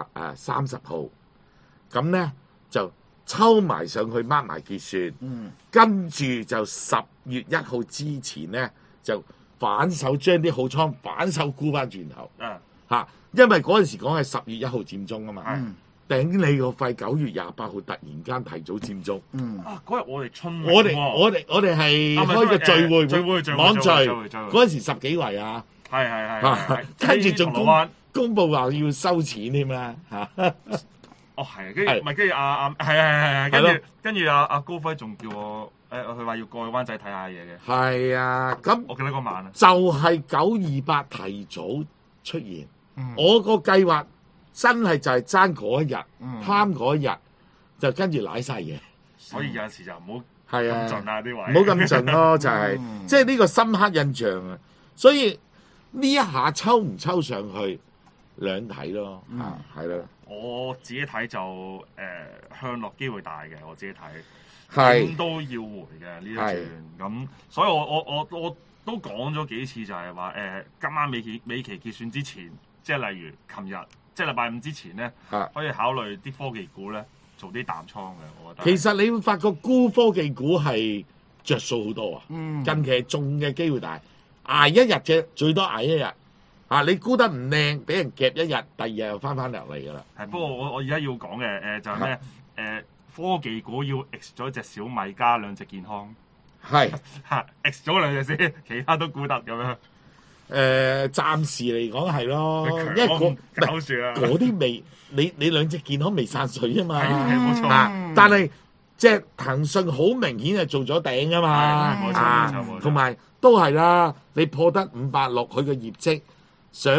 30號，咁咧就抽埋上去，mark埋結算，跟住就10月1號之前咧，就反手將啲好倉反手沽翻轉頭，因為嗰陣時講係10月1號佔中啊嘛，頂你個肺！9月28號突然間提早佔中， 嗰日我哋春我哋係開個聚會網聚，嗰陣時10幾圍啊， 係， 跟住仲公佈話要收錢添啦嚇。 係，跟住係，跟住阿高輝仲叫我佢話要過去灣仔睇下嘢嘅。係啊，咁我記得嗰晚啊， 就係928提早出現。我個計劃真係就係爭嗰一日，貪嗰一日，就跟住舐晒嘢。 所以有陣時就唔好咁盡啊啲位， 唔好咁盡咯，就係即係呢個深刻印象啊。所以呢一下抽唔抽上去兩睇咯，係咯。 我自己睇就向落機會大嘅，我自己睇點都要回嘅呢一轉咁，所以我都講咗幾次就係話今晚美期結算之前，即係例如琴日即係禮拜5之前咧，可以考慮啲科技股咧做啲淡倉嘅，我覺得。其實你會發覺沽科技股係着數好多啊，近期中嘅機會大，捱一日啫，最多捱一日。你沽得唔靚，俾人夾一日，第二日又翻落嚟㗎啦。 不過我而家要講嘅就係咩？科技股要 X 咗隻小米加2隻健康，X 咗2隻先，其他都沽得咁樣。 暫時嚟講係咯，因為嗰啲未，你2隻健康未散水啊嘛。 冇錯。 但係即係騰訊好明顯係做咗頂啊嘛。 冇錯。 同埋都係啦，你破得586，佢嘅業績。上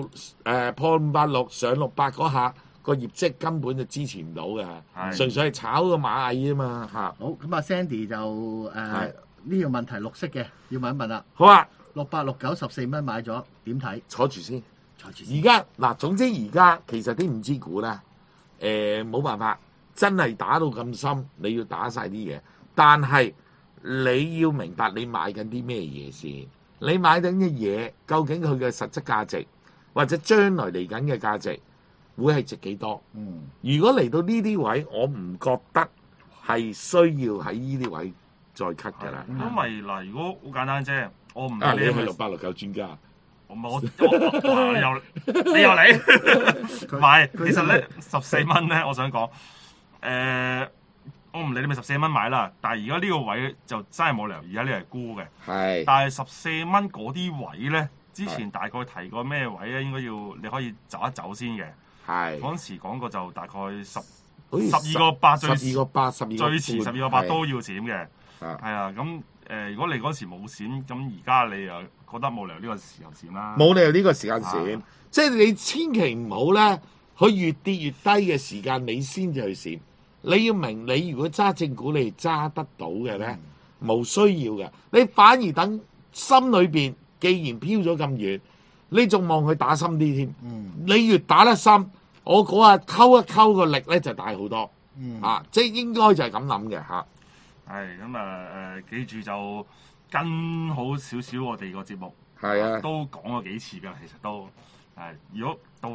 586破586上600嗰下個業績根本就支持唔到嘅，純粹係炒個螞蟻啊嘛嚇。好，咁啊 Sandy 就呢條問題綠色嘅要問一問啦。好啊，6869 14蚊買咗點睇？坐住先。而家嗱，總之而家其實啲5G股咧冇辦法，真係打到咁深，你要打晒啲嘢，但係你要明白你買緊啲咩嘢先。你買緊嘅嘢，究竟佢嘅實質價值，或者將來嚟緊嘅價值，會係值幾多？如果嚟到呢啲位，我唔覺得係需要喺呢啲位再 cut 㗎啦。 因為嗱，如果好簡單啫，我唔你係6869專家， 你又嚟，唔係，其實咧14蚊咧，我想講我唔理你咪14蚊買啦，但係而家呢個位就真係冇理由，而家呢係沽嘅。但係14蚊嗰啲位咧，之前大概提過咩位咧？應該要你可以走一走先嘅。嗰陣時講過就大概12個8最遲12個8都要閃嘅。係啊，咁如果你嗰時冇閃，咁而家你又覺得冇理由呢個時候閃啦。冇理由呢個時間閃，即係你千祈唔好咧，佢越跌越低嘅時間，你先至去閃。你要明，你如果揸正股，你揸得到嘅咧，冇需要嘅。你反而等心裏邊，既然飄咗咁遠，你仲望佢打深啲添。你越打得深，我嗰下溝一溝個力咧就大好多。即係應該就係咁諗嘅嚇。係咁記住就跟好少少我哋個節目。係啊，都講過幾次㗎，其實都如果到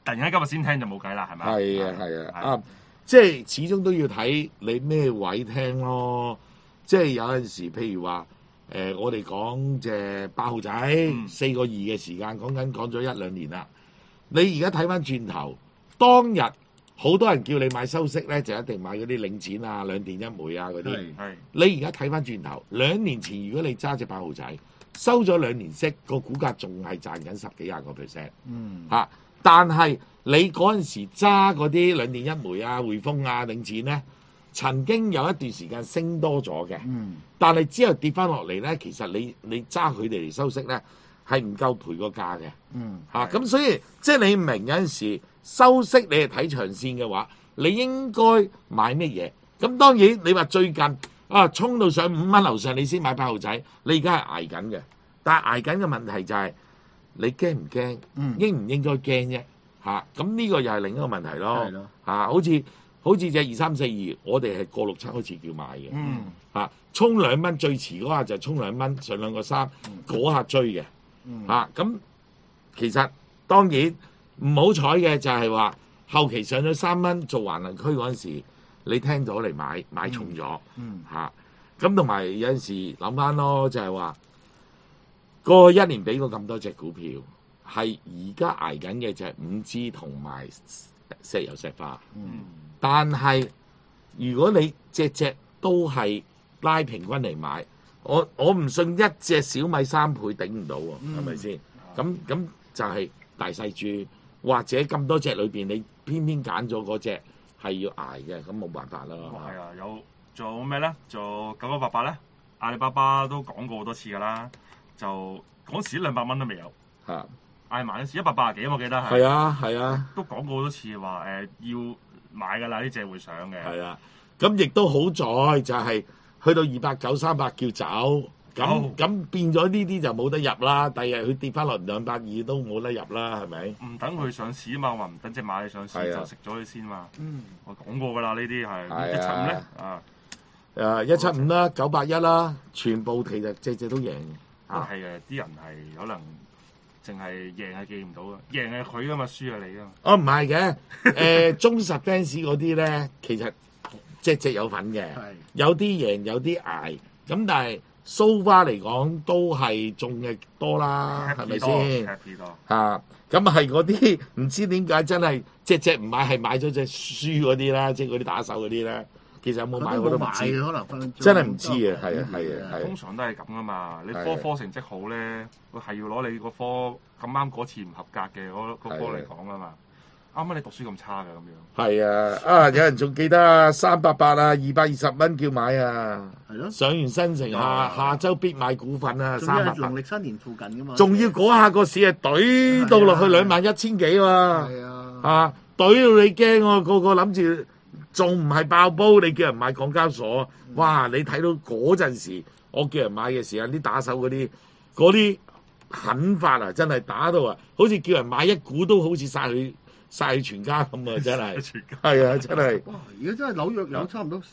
突然間今日先聽就冇計啦，係咪？ 係啊係啊，啊，即係始終都要睇你咩位聽咯。即係有陣時，譬如話我哋講隻8號仔4個2嘅時間，講咗1-2年啦。你而家睇翻轉頭，當日好多人叫你買收息咧，就一定買嗰啲領展啊、兩電一煤啊嗰啲。 係你而家睇翻轉頭，2年前如果你揸隻8號仔，收咗2年息，個股價仲係賺緊10幾20個%。嚇！但係你嗰陣時揸嗰啲兩電一煤啊、匯豐啊、領展咧，曾經有一段時間升多咗嘅。但係之後跌翻落嚟咧，其實你揸佢哋嚟收息咧，係唔夠賠個價嘅。咁所以即係你明有陣時收息你係睇長線嘅話，你應該買乜嘢？咁當然你話最近衝到上5蚊樓上，你先買8號仔，你而家係捱緊嘅。但係捱緊嘅問題就係、你驚唔驚？應唔應該驚啫？咁呢個又係另一個問題咯。好似隻2342，我哋係過6-7開始叫買嘅。衝2蚊最遲嗰下就衝2蚊，上2個3嗰下追嘅。咁其實當然唔好彩嘅就係話後期上咗3蚊做橫行區嗰陣時，你聽咗嚟買重咗。咁同埋有陣時諗翻咯，就係話過去1年俾過咁多隻股票，係而家捱緊嘅就係5G同埋石油石化。但係如果你隻都係拉平均嚟買，我唔信一隻小米3倍頂唔到喎，係咪先？咁就係大細注，或者咁多隻裏邊，你偏偏揀咗嗰隻係要捱嘅，咁冇辦法啦。 係啊，仲有咩咧？仲有9988咧，阿里巴巴都講過好多次㗎啦，就嗰時200蚊都未有。嗌埋嗰時180幾，我記得係。係啊，都講過好多次話要買㗎啦，呢隻會上嘅。係啊， 咁亦都好在就係去到290、300叫走，咁變咗呢啲就冇得入啦。第日佢跌翻落220都冇得入啦，係咪？ 唔等佢上市啊嘛，話唔等隻螞蟻上市就食咗佢先嘛。我講過㗎啦，呢啲係175咧 175啦、981啦，全部其實隻都贏。 係啊，啲人係可能淨係贏係記唔到啊，贏係佢㗎嘛，輸係你㗎嘛。 唔係嘅，忠實 fans 嗰啲咧，其實隻有份嘅，有啲贏有啲捱，咁但係 so far 嚟講都係中嘅多啦，係咪先？咁係嗰啲唔知點解真係隻唔買，係買咗隻輸嗰啲啦，即係嗰啲打手嗰啲咧。其實有冇買我都唔知， 可能真係唔知啊，係啊。 通常都係咁噶嘛，你科成績好咧，佢係要攞你個科咁啱嗰次唔合格嘅嗰科嚟講啊嘛。啱啱你讀書咁差嘅咁樣。係啊，有人仲記得啊，388啊，220蚊叫買啊。係咯。上完新城下週必買股份啊，388。 農曆新年附近噶嘛。 仲要嗰下個市係懟到落去21000幾喎。係啊。懟到你驚喎，個個諗住。仲唔係爆煲？你叫人買港交所，哇！你睇到嗰陣時，我叫人買嘅時候，啲打手嗰啲狠法啊，真係打到啊，好似叫人買一股都好似殺佢全家咁啊！真係，係啊，真係。 哇！而家真係紐約有差唔多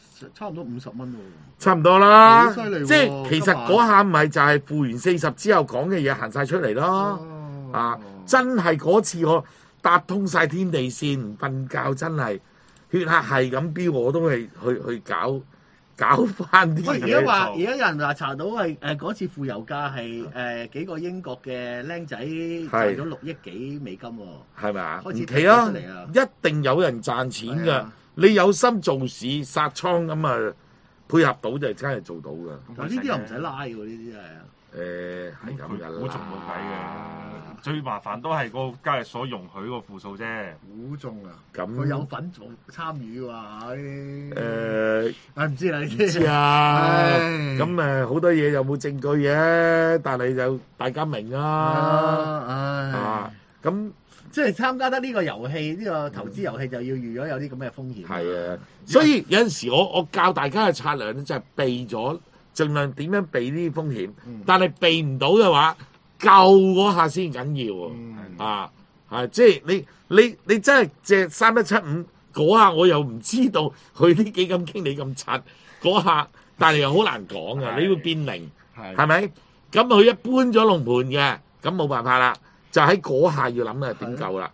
50蚊喎。 差唔多啦， 好犀利喎！ 即係其實嗰下咪就係負完40之後講嘅嘢行晒出嚟咯。真係嗰次我搭通晒天地線，唔瞓覺真係。血壓係咁飆，我都係去搞翻啲嘢。 而家有人話查到係嗰次負油價係幾個英國嘅僆仔賺咗6億幾美金喎。係咪啊？唔奇啊！ 一定有人賺錢㗎。你有心做市殺倉咁啊，配合到就真係做到㗎。 呢啲又唔使拉喎，呢啲係。 係咁㗎啦。 估中冇計嘅。最麻煩都係個交易所容許個負數啫， 估中啊！ 咁佢有份做參與喎，唔知啦， 唔知啊！咁好多嘢有冇證據嘅，但係就大家明啊！咁即係參加得呢個遊戲，呢個投資遊戲就要預咗有啲咁嘅風險。 係啊，所以有陣時我教大家嘅策略咧，就係避咗，盡量點樣避呢啲風險。但係避唔到嘅話，救嗰下先緊要喎，即係你真係隻3175嗰下，我又唔知道佢啲基金經理咁柒嗰下，但係又好難講嘅，你會變零，係咪？咁佢一搬咗龍盤嘅，咁冇辦法啦，就喺嗰下要諗啊點救啦。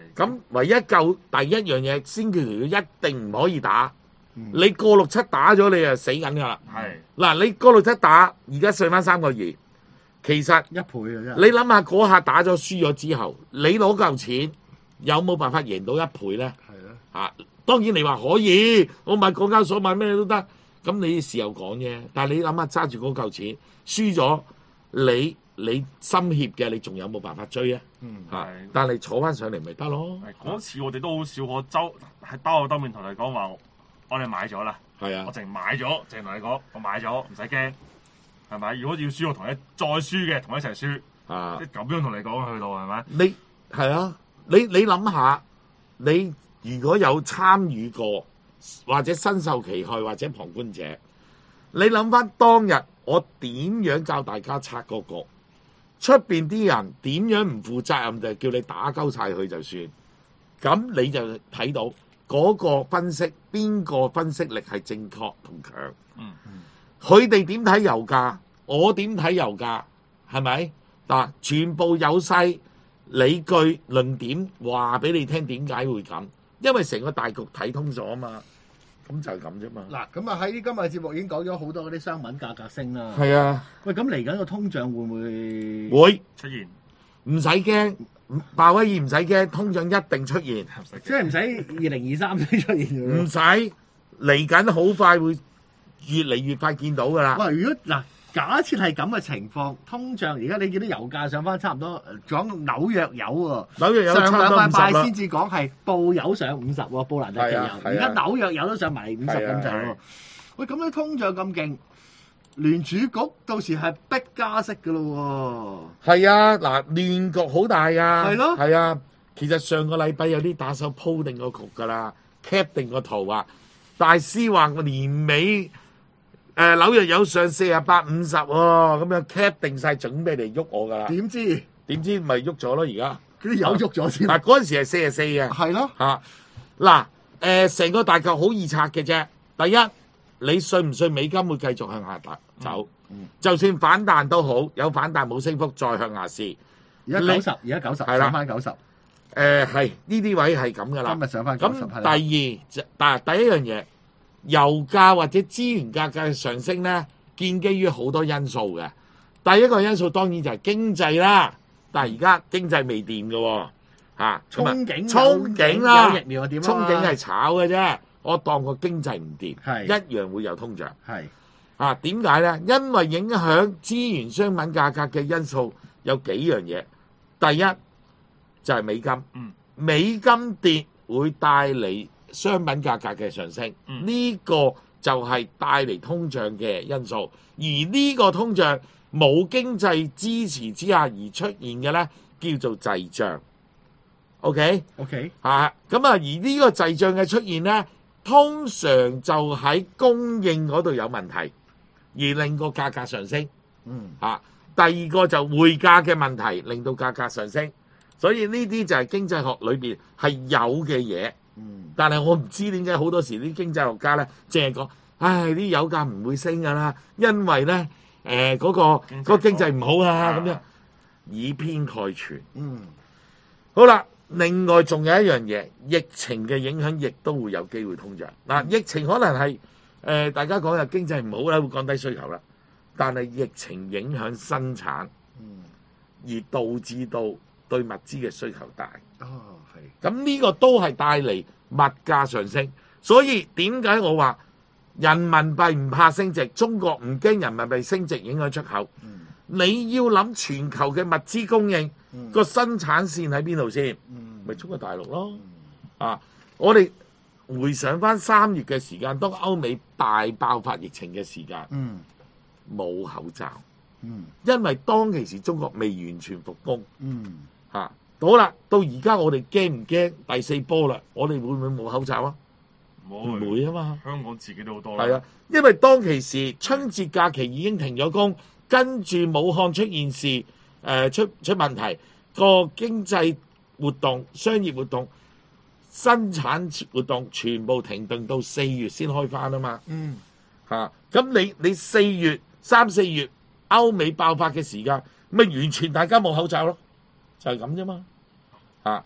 咁唯一救第一樣嘢，先決條一定唔可以打。你過6-7打咗，你就死緊㗎啦。 係嗱，你過6-7打，而家上翻3個2，其實 1倍嘅啫。 你諗下嗰下打咗輸咗之後，你攞嚿錢有冇辦法贏到1倍咧？ 係咯。 啊，當然你話可以，我買港交所買咩都得，咁你事後講啫。但係你諗下揸住嗰嚿錢輸咗，你心怯嘅，你仲有冇辦法追啊？ 係但係坐翻上嚟咪得咯。 嗰次我哋都好少可係兜口兜面同你講話，我哋買咗啦。 係啊我，淨買咗，淨同你講，我買咗，唔使驚，係咪？如果要輸，我同你再輸嘅，同一齊輸， 啊即，係咁樣同你講去到係咪？ 你係啊，你諗下，你如果有參與過或者身受其害或者旁觀者，你諗翻當日我點樣教大家拆嗰個？出邊啲人點樣唔負責任就叫你打鳩晒佢就算，咁你就睇到嗰個分析邊個分析力係正確同強。佢哋點睇油價，我點睇油價，係咪？嗱，全部有晒理據論點話俾你聽點解會咁，因為成個大局睇通咗啊嘛，咁就係咁啫嘛。 嗱，咁啊喺今日節目已經講咗好多嗰啲商品價格升啦。 係啊， 喂，咁嚟緊個通脹會唔會？ 會出現唔使驚，鮑威爾唔使驚，通脹一定出現。 唔使驚即係唔使2023先出現嘅喎。 唔使嚟緊，好快會越嚟越快見到㗎啦。 喂，如果嗱，假設係咁嘅情況，通脹而家你見到油價上翻差唔多，講紐約油喎， 紐約有差上兩唔多50啦禮拜先至講係布油上50喎，布蘭特期油係啊， 而家紐約油都上埋50咁滯係喎。喂，咁樣通脹咁勁，聯儲局到時係逼加息㗎咯係啊，嗱，亂局好大啊。 係咯係啊，其實上個禮拜有啲打手鋪定個局㗎啦，cap 定個圖話，大師話個年尾紐約有上48、50喎，咁樣 cap 定晒準備嚟喐我㗎啦喎。。點知咪喐咗咯而家？ 嗰啲油喐咗先。 嗱，嗰陣時係44嘅。 係咯。 嚇嗱成個大球好易拆嘅啫。第一，你信唔信美金會繼續向下走？就算反彈都好，有反彈冇升幅，再向下試。 而家90，而家90， 係啦上翻90。 係呢啲位係咁噶啦。 今日上翻咁 90，係啦。 第一樣嘢，油價或者資源價格嘅上升咧，建基於好多因素嘅。第一個因素當然就係經濟啦，但係而家經濟未掂嘅喎，憧憬啦， 有疫苗又點啊？ 憧憬係炒嘅啫。我當個經濟唔掂， 係一樣會有通脹。 係點解咧？因為影響資源商品價格嘅因素有幾樣嘢。第一就係美金，美金跌會帶嚟商品價格嘅上升，呢個就係帶嚟通脹嘅因素。而呢個通脹冇經濟支持之下而出現嘅咧，叫做滯脹。OK， 咁而呢個滯脹嘅出現咧，通常就喺供應嗰度有問題，而令個價格上升。第二個就匯價嘅問題，令到價格上升。所以呢啲就係經濟學裏邊係有嘅嘢。但係我唔知點解好多時啲經濟學家咧，淨係講，啲油價唔會升㗎啦，因為咧嗰個經濟唔好啊咁樣，以偏概全。好啦，另外仲有一樣嘢，疫情嘅影響亦都會有機會通脹。嗱，疫情可能係大家講嘅經濟唔好啦，會降低需求啦。但係疫情影響生產，而導致到對物資嘅需求大。咁呢個都係帶嚟物價上升。所以點解我話人民幣唔怕升值？中國唔驚人民幣升值影響出口。你要諗全球嘅物資供應個生產線喺邊度先？咪中國大陸咯。我哋回想翻3月嘅時間，當歐美大爆發疫情嘅時間，冇口罩，因為當其時中國未完全復工。好啦，到而家我哋驚唔驚第4波啦？我哋會唔會冇口罩啊？唔會啊嘛。 香港自己都好多啦。 係啊，因為當其時春節假期已經停咗工，跟住武漢出現事，出問題，個經濟活動、商業活動、生產活動全部停頓到4月先開翻啊嘛。咁你4月、3、4月歐美爆發嘅時間，咪完全大家冇口罩咯，就係咁啫嘛。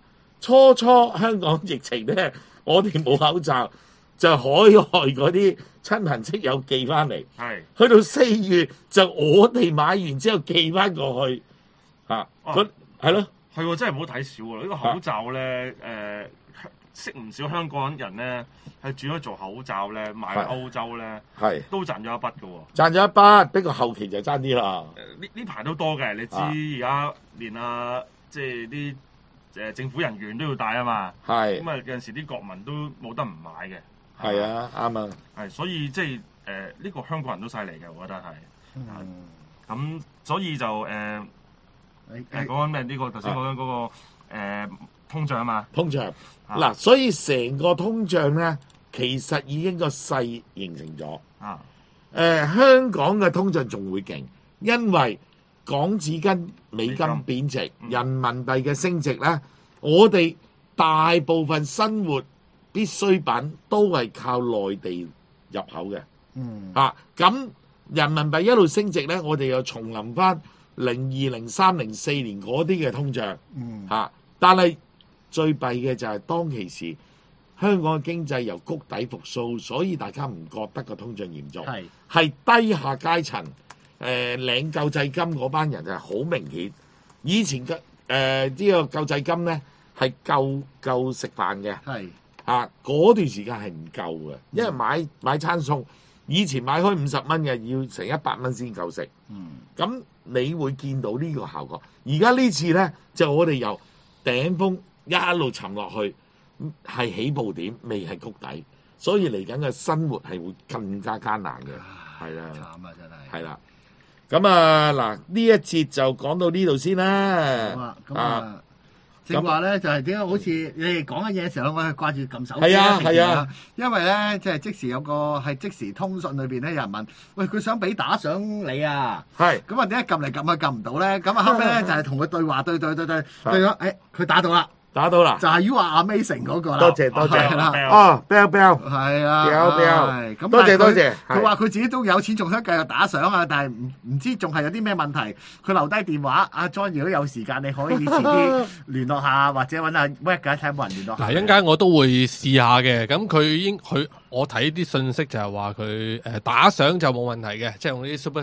初香港疫情咧，我哋冇口罩，就海外嗰啲親朋戚友寄翻嚟。 係去到4月就我哋買完之後寄翻過去，咁係咯。 係喎，真係唔好睇少喎！呢個口罩咧，識唔少香港人咧係轉咗做口罩咧，賣歐洲咧， 係都賺咗一筆嘅喎。 賺咗一筆，不過後期就爭啲啦。 呢排都多嘅，你知而家連即係啲政府人員都要戴啊嘛。 係咁啊，有陣時啲國民都冇得唔買嘅。 係啊，啱啊。 係，所以即係呢個香港人都犀利嘅，我覺得係。咁所以就講緊咩？呢個頭先講緊嗰個通脹啊嘛。 通脹嗱，所以成個通脹咧，其實已經個勢形成咗。香港嘅通脹仲會勁，因為港紙跟美金貶值，人民幣嘅升值咧，我哋大部分生活必需品都係靠內地入口嘅。咁人民幣一路升值咧，我哋又重臨翻02、03、04年嗰啲嘅通脹。但係最弊嘅就係當其時香港嘅經濟由谷底復甦，所以大家唔覺得個通脹嚴重。係低下階層領救濟金嗰班人係好明顯。以前嘅呢個救濟金咧係夠食飯嘅。嗰段時間係唔夠嘅，因為買餐餸，以前買開50蚊嘅，要成100蚊先夠食。咁你會見到呢個效果。而家呢次咧，就我哋由頂峰一路沉落去，係起步點，未係谷底，所以嚟緊嘅生活係會更加艱難嘅。係啦， 慘啊真係。 係啦，咁嗱呢一節就講到呢度先啦。 正話咧就係點解好似你哋講緊嘢嘅時候，我係掛住撳手機係啊， 因為咧即係即時有個係即時通訊裏邊咧有人問，喂佢想俾打賞你啊，咁啊點解撳嚟撳去撳唔到咧？咁啊後尾咧就係同佢對話對咗，佢打到啦。就係 You Are Amazing 嗰個啦。 多謝啦。 Bell 係啊。 Bell 咁多謝。 佢話佢自己都有錢，仲想繼續打賞啊，但係唔知仲係有啲咩問題。佢留低電話，阿 John 如果有時間，你可以遲啲聯絡下，或者揾阿 Wack 睇下有冇人聯絡下。 嗱，一陣間我都會試下嘅。咁我睇啲信息就係話佢打賞就冇問題嘅，即係用啲 Super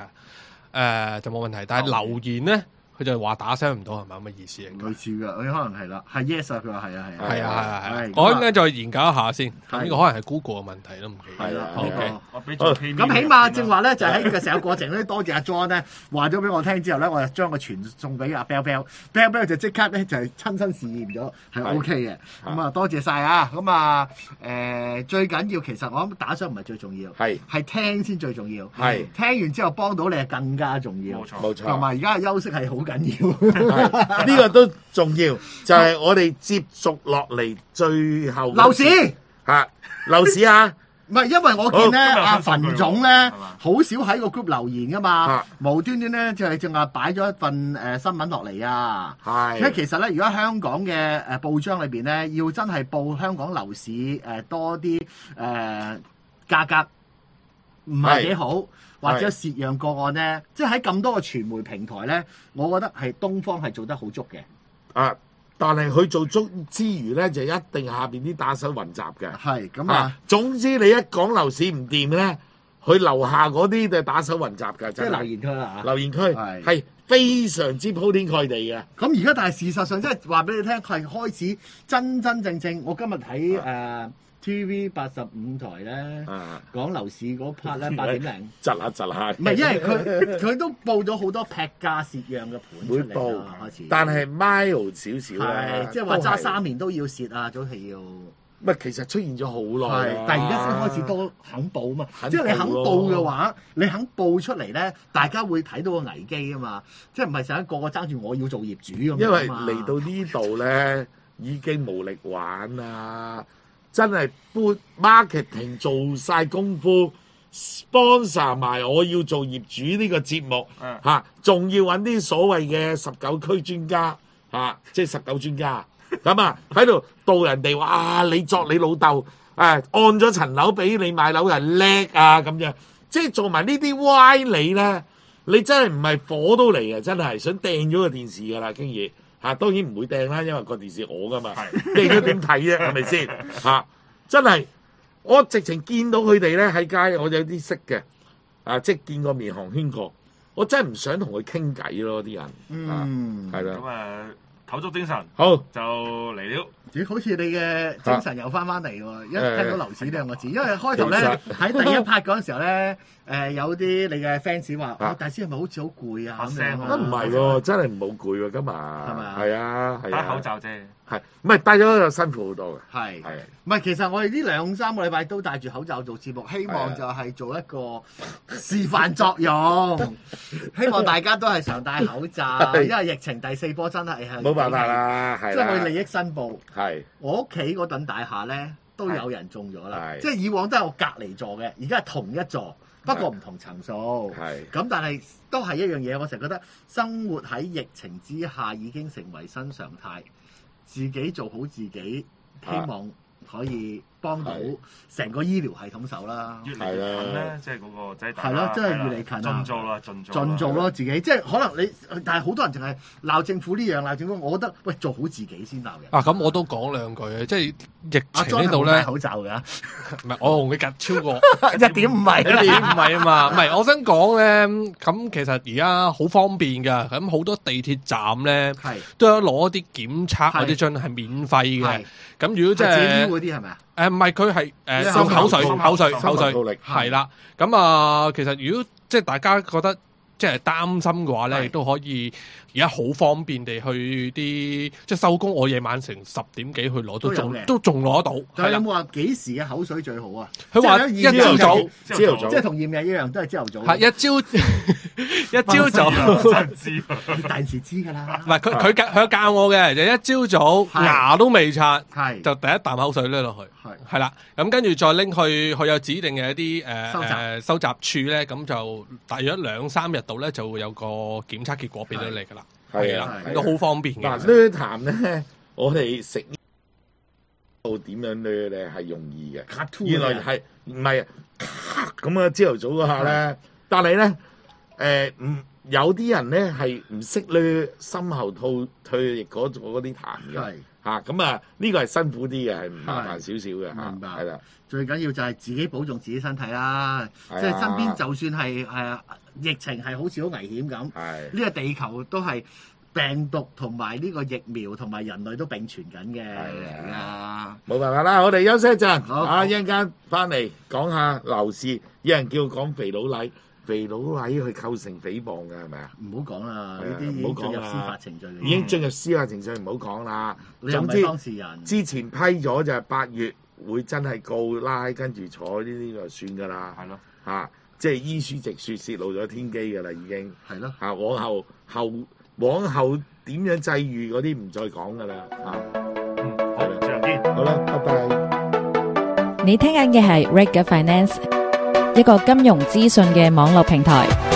Sticker 就冇問題。但係留言咧，佢就話打聲唔到係咪咁嘅意思嚟？ 類似㗎，佢可能係啦，係 yes 啊，佢話係啊， 我應該再研究一下先。呢個可能係 Google 嘅問題都唔奇。 係啦 ，OK。 咁起碼正話咧，就喺個成個過程咧，多謝阿 John 咧話咗俾我聽之後咧，我就將個傳送俾阿 Bell 就即刻咧就係親身試驗咗，係 OK 嘅。咁啊，多謝晒啊！咁啊最緊要其實我諗打賞唔係最重要，係聽先最重要。聽完之後幫到你係更加重要。 冇錯。 同埋而家嘅休息係好緊要， 呢個都重要，就係我哋接續落嚟最後樓市樓市啊！ 唔係，因為我見咧阿馮總咧好少喺個 group 留言噶嘛，無端端咧就係淨係擺咗一份新聞落嚟啊！因為其實咧，如果香港嘅報章裏邊咧，要真係報香港樓市多啲價格唔係幾好，或者蝕讓個案咧，即係喺咁多個傳媒平台咧，我覺得係東方係做得好足嘅。 但係佢做足之餘咧，就一定下邊啲打手雲集嘅。 係咁啊！ 總之你一講樓市唔掂咧，佢樓下嗰啲就打手雲集㗎。 即係留言區啦嚇。 留言區係非常之鋪天蓋地嘅。 咁而家但係事實上，即係話俾你聽，佢係開始真正。我今日睇TV 85台咧，講樓市嗰 part 咧8點零， 窒下。 唔係，因為佢都報咗好多劈價蝕讓嘅盤出嚟啦，開始。 但係 mild 少少啦， 即係話揸3年都要蝕啊，早係要。 唔係，其實出現咗好耐， 但係而家先開始多肯報嘛。即係你肯報嘅話，你肯報出嚟咧，大家會睇到個危機啊嘛。即係唔係成日個個爭住我要做業主咁樣。 因為嚟到呢度咧，已經無力玩啦。真係 marketing 做晒功夫 ，sponsor 埋我要做業主呢個節目仲要揾啲所謂嘅19區專家即係19專家咁喺度導人哋話你作你老豆按咗層樓俾你買樓人叻啊咁樣，即係做埋呢啲歪理咧，你真係唔係火都嚟啊！真係想掟咗個電視㗎啦，經已嚇，當然唔會掟啦，因為個電視我噶嘛， 係掟咗點睇啫，係咪先嚇？真係我直情見到佢哋咧喺街，我有啲識嘅即係見過面寒暄過，我真係唔想同佢傾偈咯，啲人係啦， 唞足精神， 好就嚟了。 咦，好似你嘅精神又翻嚟喎！一聽到樓市呢兩個字，因為開頭咧喺第一 part 嗰陣時候咧，有啲你嘅 fans 話：大師係咪好似好攰啊？咁樣唔係喎，真係唔好攰喎，今日係咪啊？ 係啊，係啊， 戴口罩啫。 係唔係戴咗就辛苦好多嘅？ 係係唔係？其實我哋呢2-3個禮拜都戴住口罩做節目，希望就係做一個示範作用，希望大家都係常戴口罩，因為疫情第4波真係冇辦法啦，係即係我利益申報。 係我屋企嗰棟大廈咧都有人中咗啦， 係即係以往都係我隔離座嘅，而家係同一座，不過唔同層數。 係咁，但係都係一樣嘢。我成日覺得生活喺疫情之下已經成為新常態，自己做好自己，希望可以幫到成個醫療系統手啦。 越嚟越近咧，即係嗰個即係係咯，真係越嚟近啊！ 盡做啦， 盡做咯，自己即係可能你，但係好多人淨係鬧政府呢樣鬧政府，我覺得喂做好自己先鬧人。 咁我都講兩句嘅，即係疫阿情呢度咧， 口罩㗎， 唔係我同佢隔超過 1.5米， 一點唔係啊嘛，唔係我想講咧，咁其實而家好方便㗎，咁好多地鐵站咧係都有攞啲檢測係嗰啲樽係免費嘅係， 咁如果即自己係嗰啲係咪啊？ 唔係佢係心口水口口水口水心力係啦，咁其實如果即係大家覺得即係擔心嘅話咧， 係亦都可以而家好方便地去啲即係收工，我夜晚成10點幾去攞都有嘅都仲攞到，係啦。 仲有冇話幾時嘅口水最好啊？ 佢話即係一朝早朝頭早即係同驗日一樣，都係朝頭早。 係一朝早。 真知第時知㗎啦唔。係佢教我嘅，就一朝早係牙都未刷， 係就第一啖口水濺落去， 係係啦。咁跟住再拎去佢有指定嘅一啲收集收集處咧，咁就大約2-3日度咧就會有個檢測結果俾到你㗎啦。 係啊啦，都好方便嘅。 嗱，呢痰咧，我哋食到點樣咧咧係容易嘅。 Cartoon 原來係唔係咁啊？朝頭早嗰下咧，但係咧有啲人咧係唔識咧深喉吐退液嗰啲痰嘅係嚇，咁啊呢個係辛苦啲嘅，係麻煩少少嘅嚇， 明白係啦， 最緊要就係自己保重自己身體啦。 係啊即係身邊就算係疫情係好似好危險咁， 係呢個地球都係病毒同埋呢個疫苗同埋人類都並存緊嘅。 係啊， 冇辦法啦，我哋休息一陣， 好一陣間翻嚟講下樓市，有人叫講肥佬禮。肥佬禮去構成誹謗嘅係咪啊？ 唔好講啦， 係啊呢啲已經進入唔好講啦司法程序嘅。 已經進入司法程序，唔好講啦。 你又唔總之係當事人， 之前批咗就係8月會真係告拉，跟住坐呢啲就算㗎啦。 係咯， 嚇，即係依書直説，泄露咗天機㗎啦，已經係咯。 嚇。往後點樣際遇嗰啲唔再講㗎啦嚇。 好，最後見。 好啦，拜拜。 你聽緊嘅係 Reg Finance，一個金融資訊嘅網絡平台。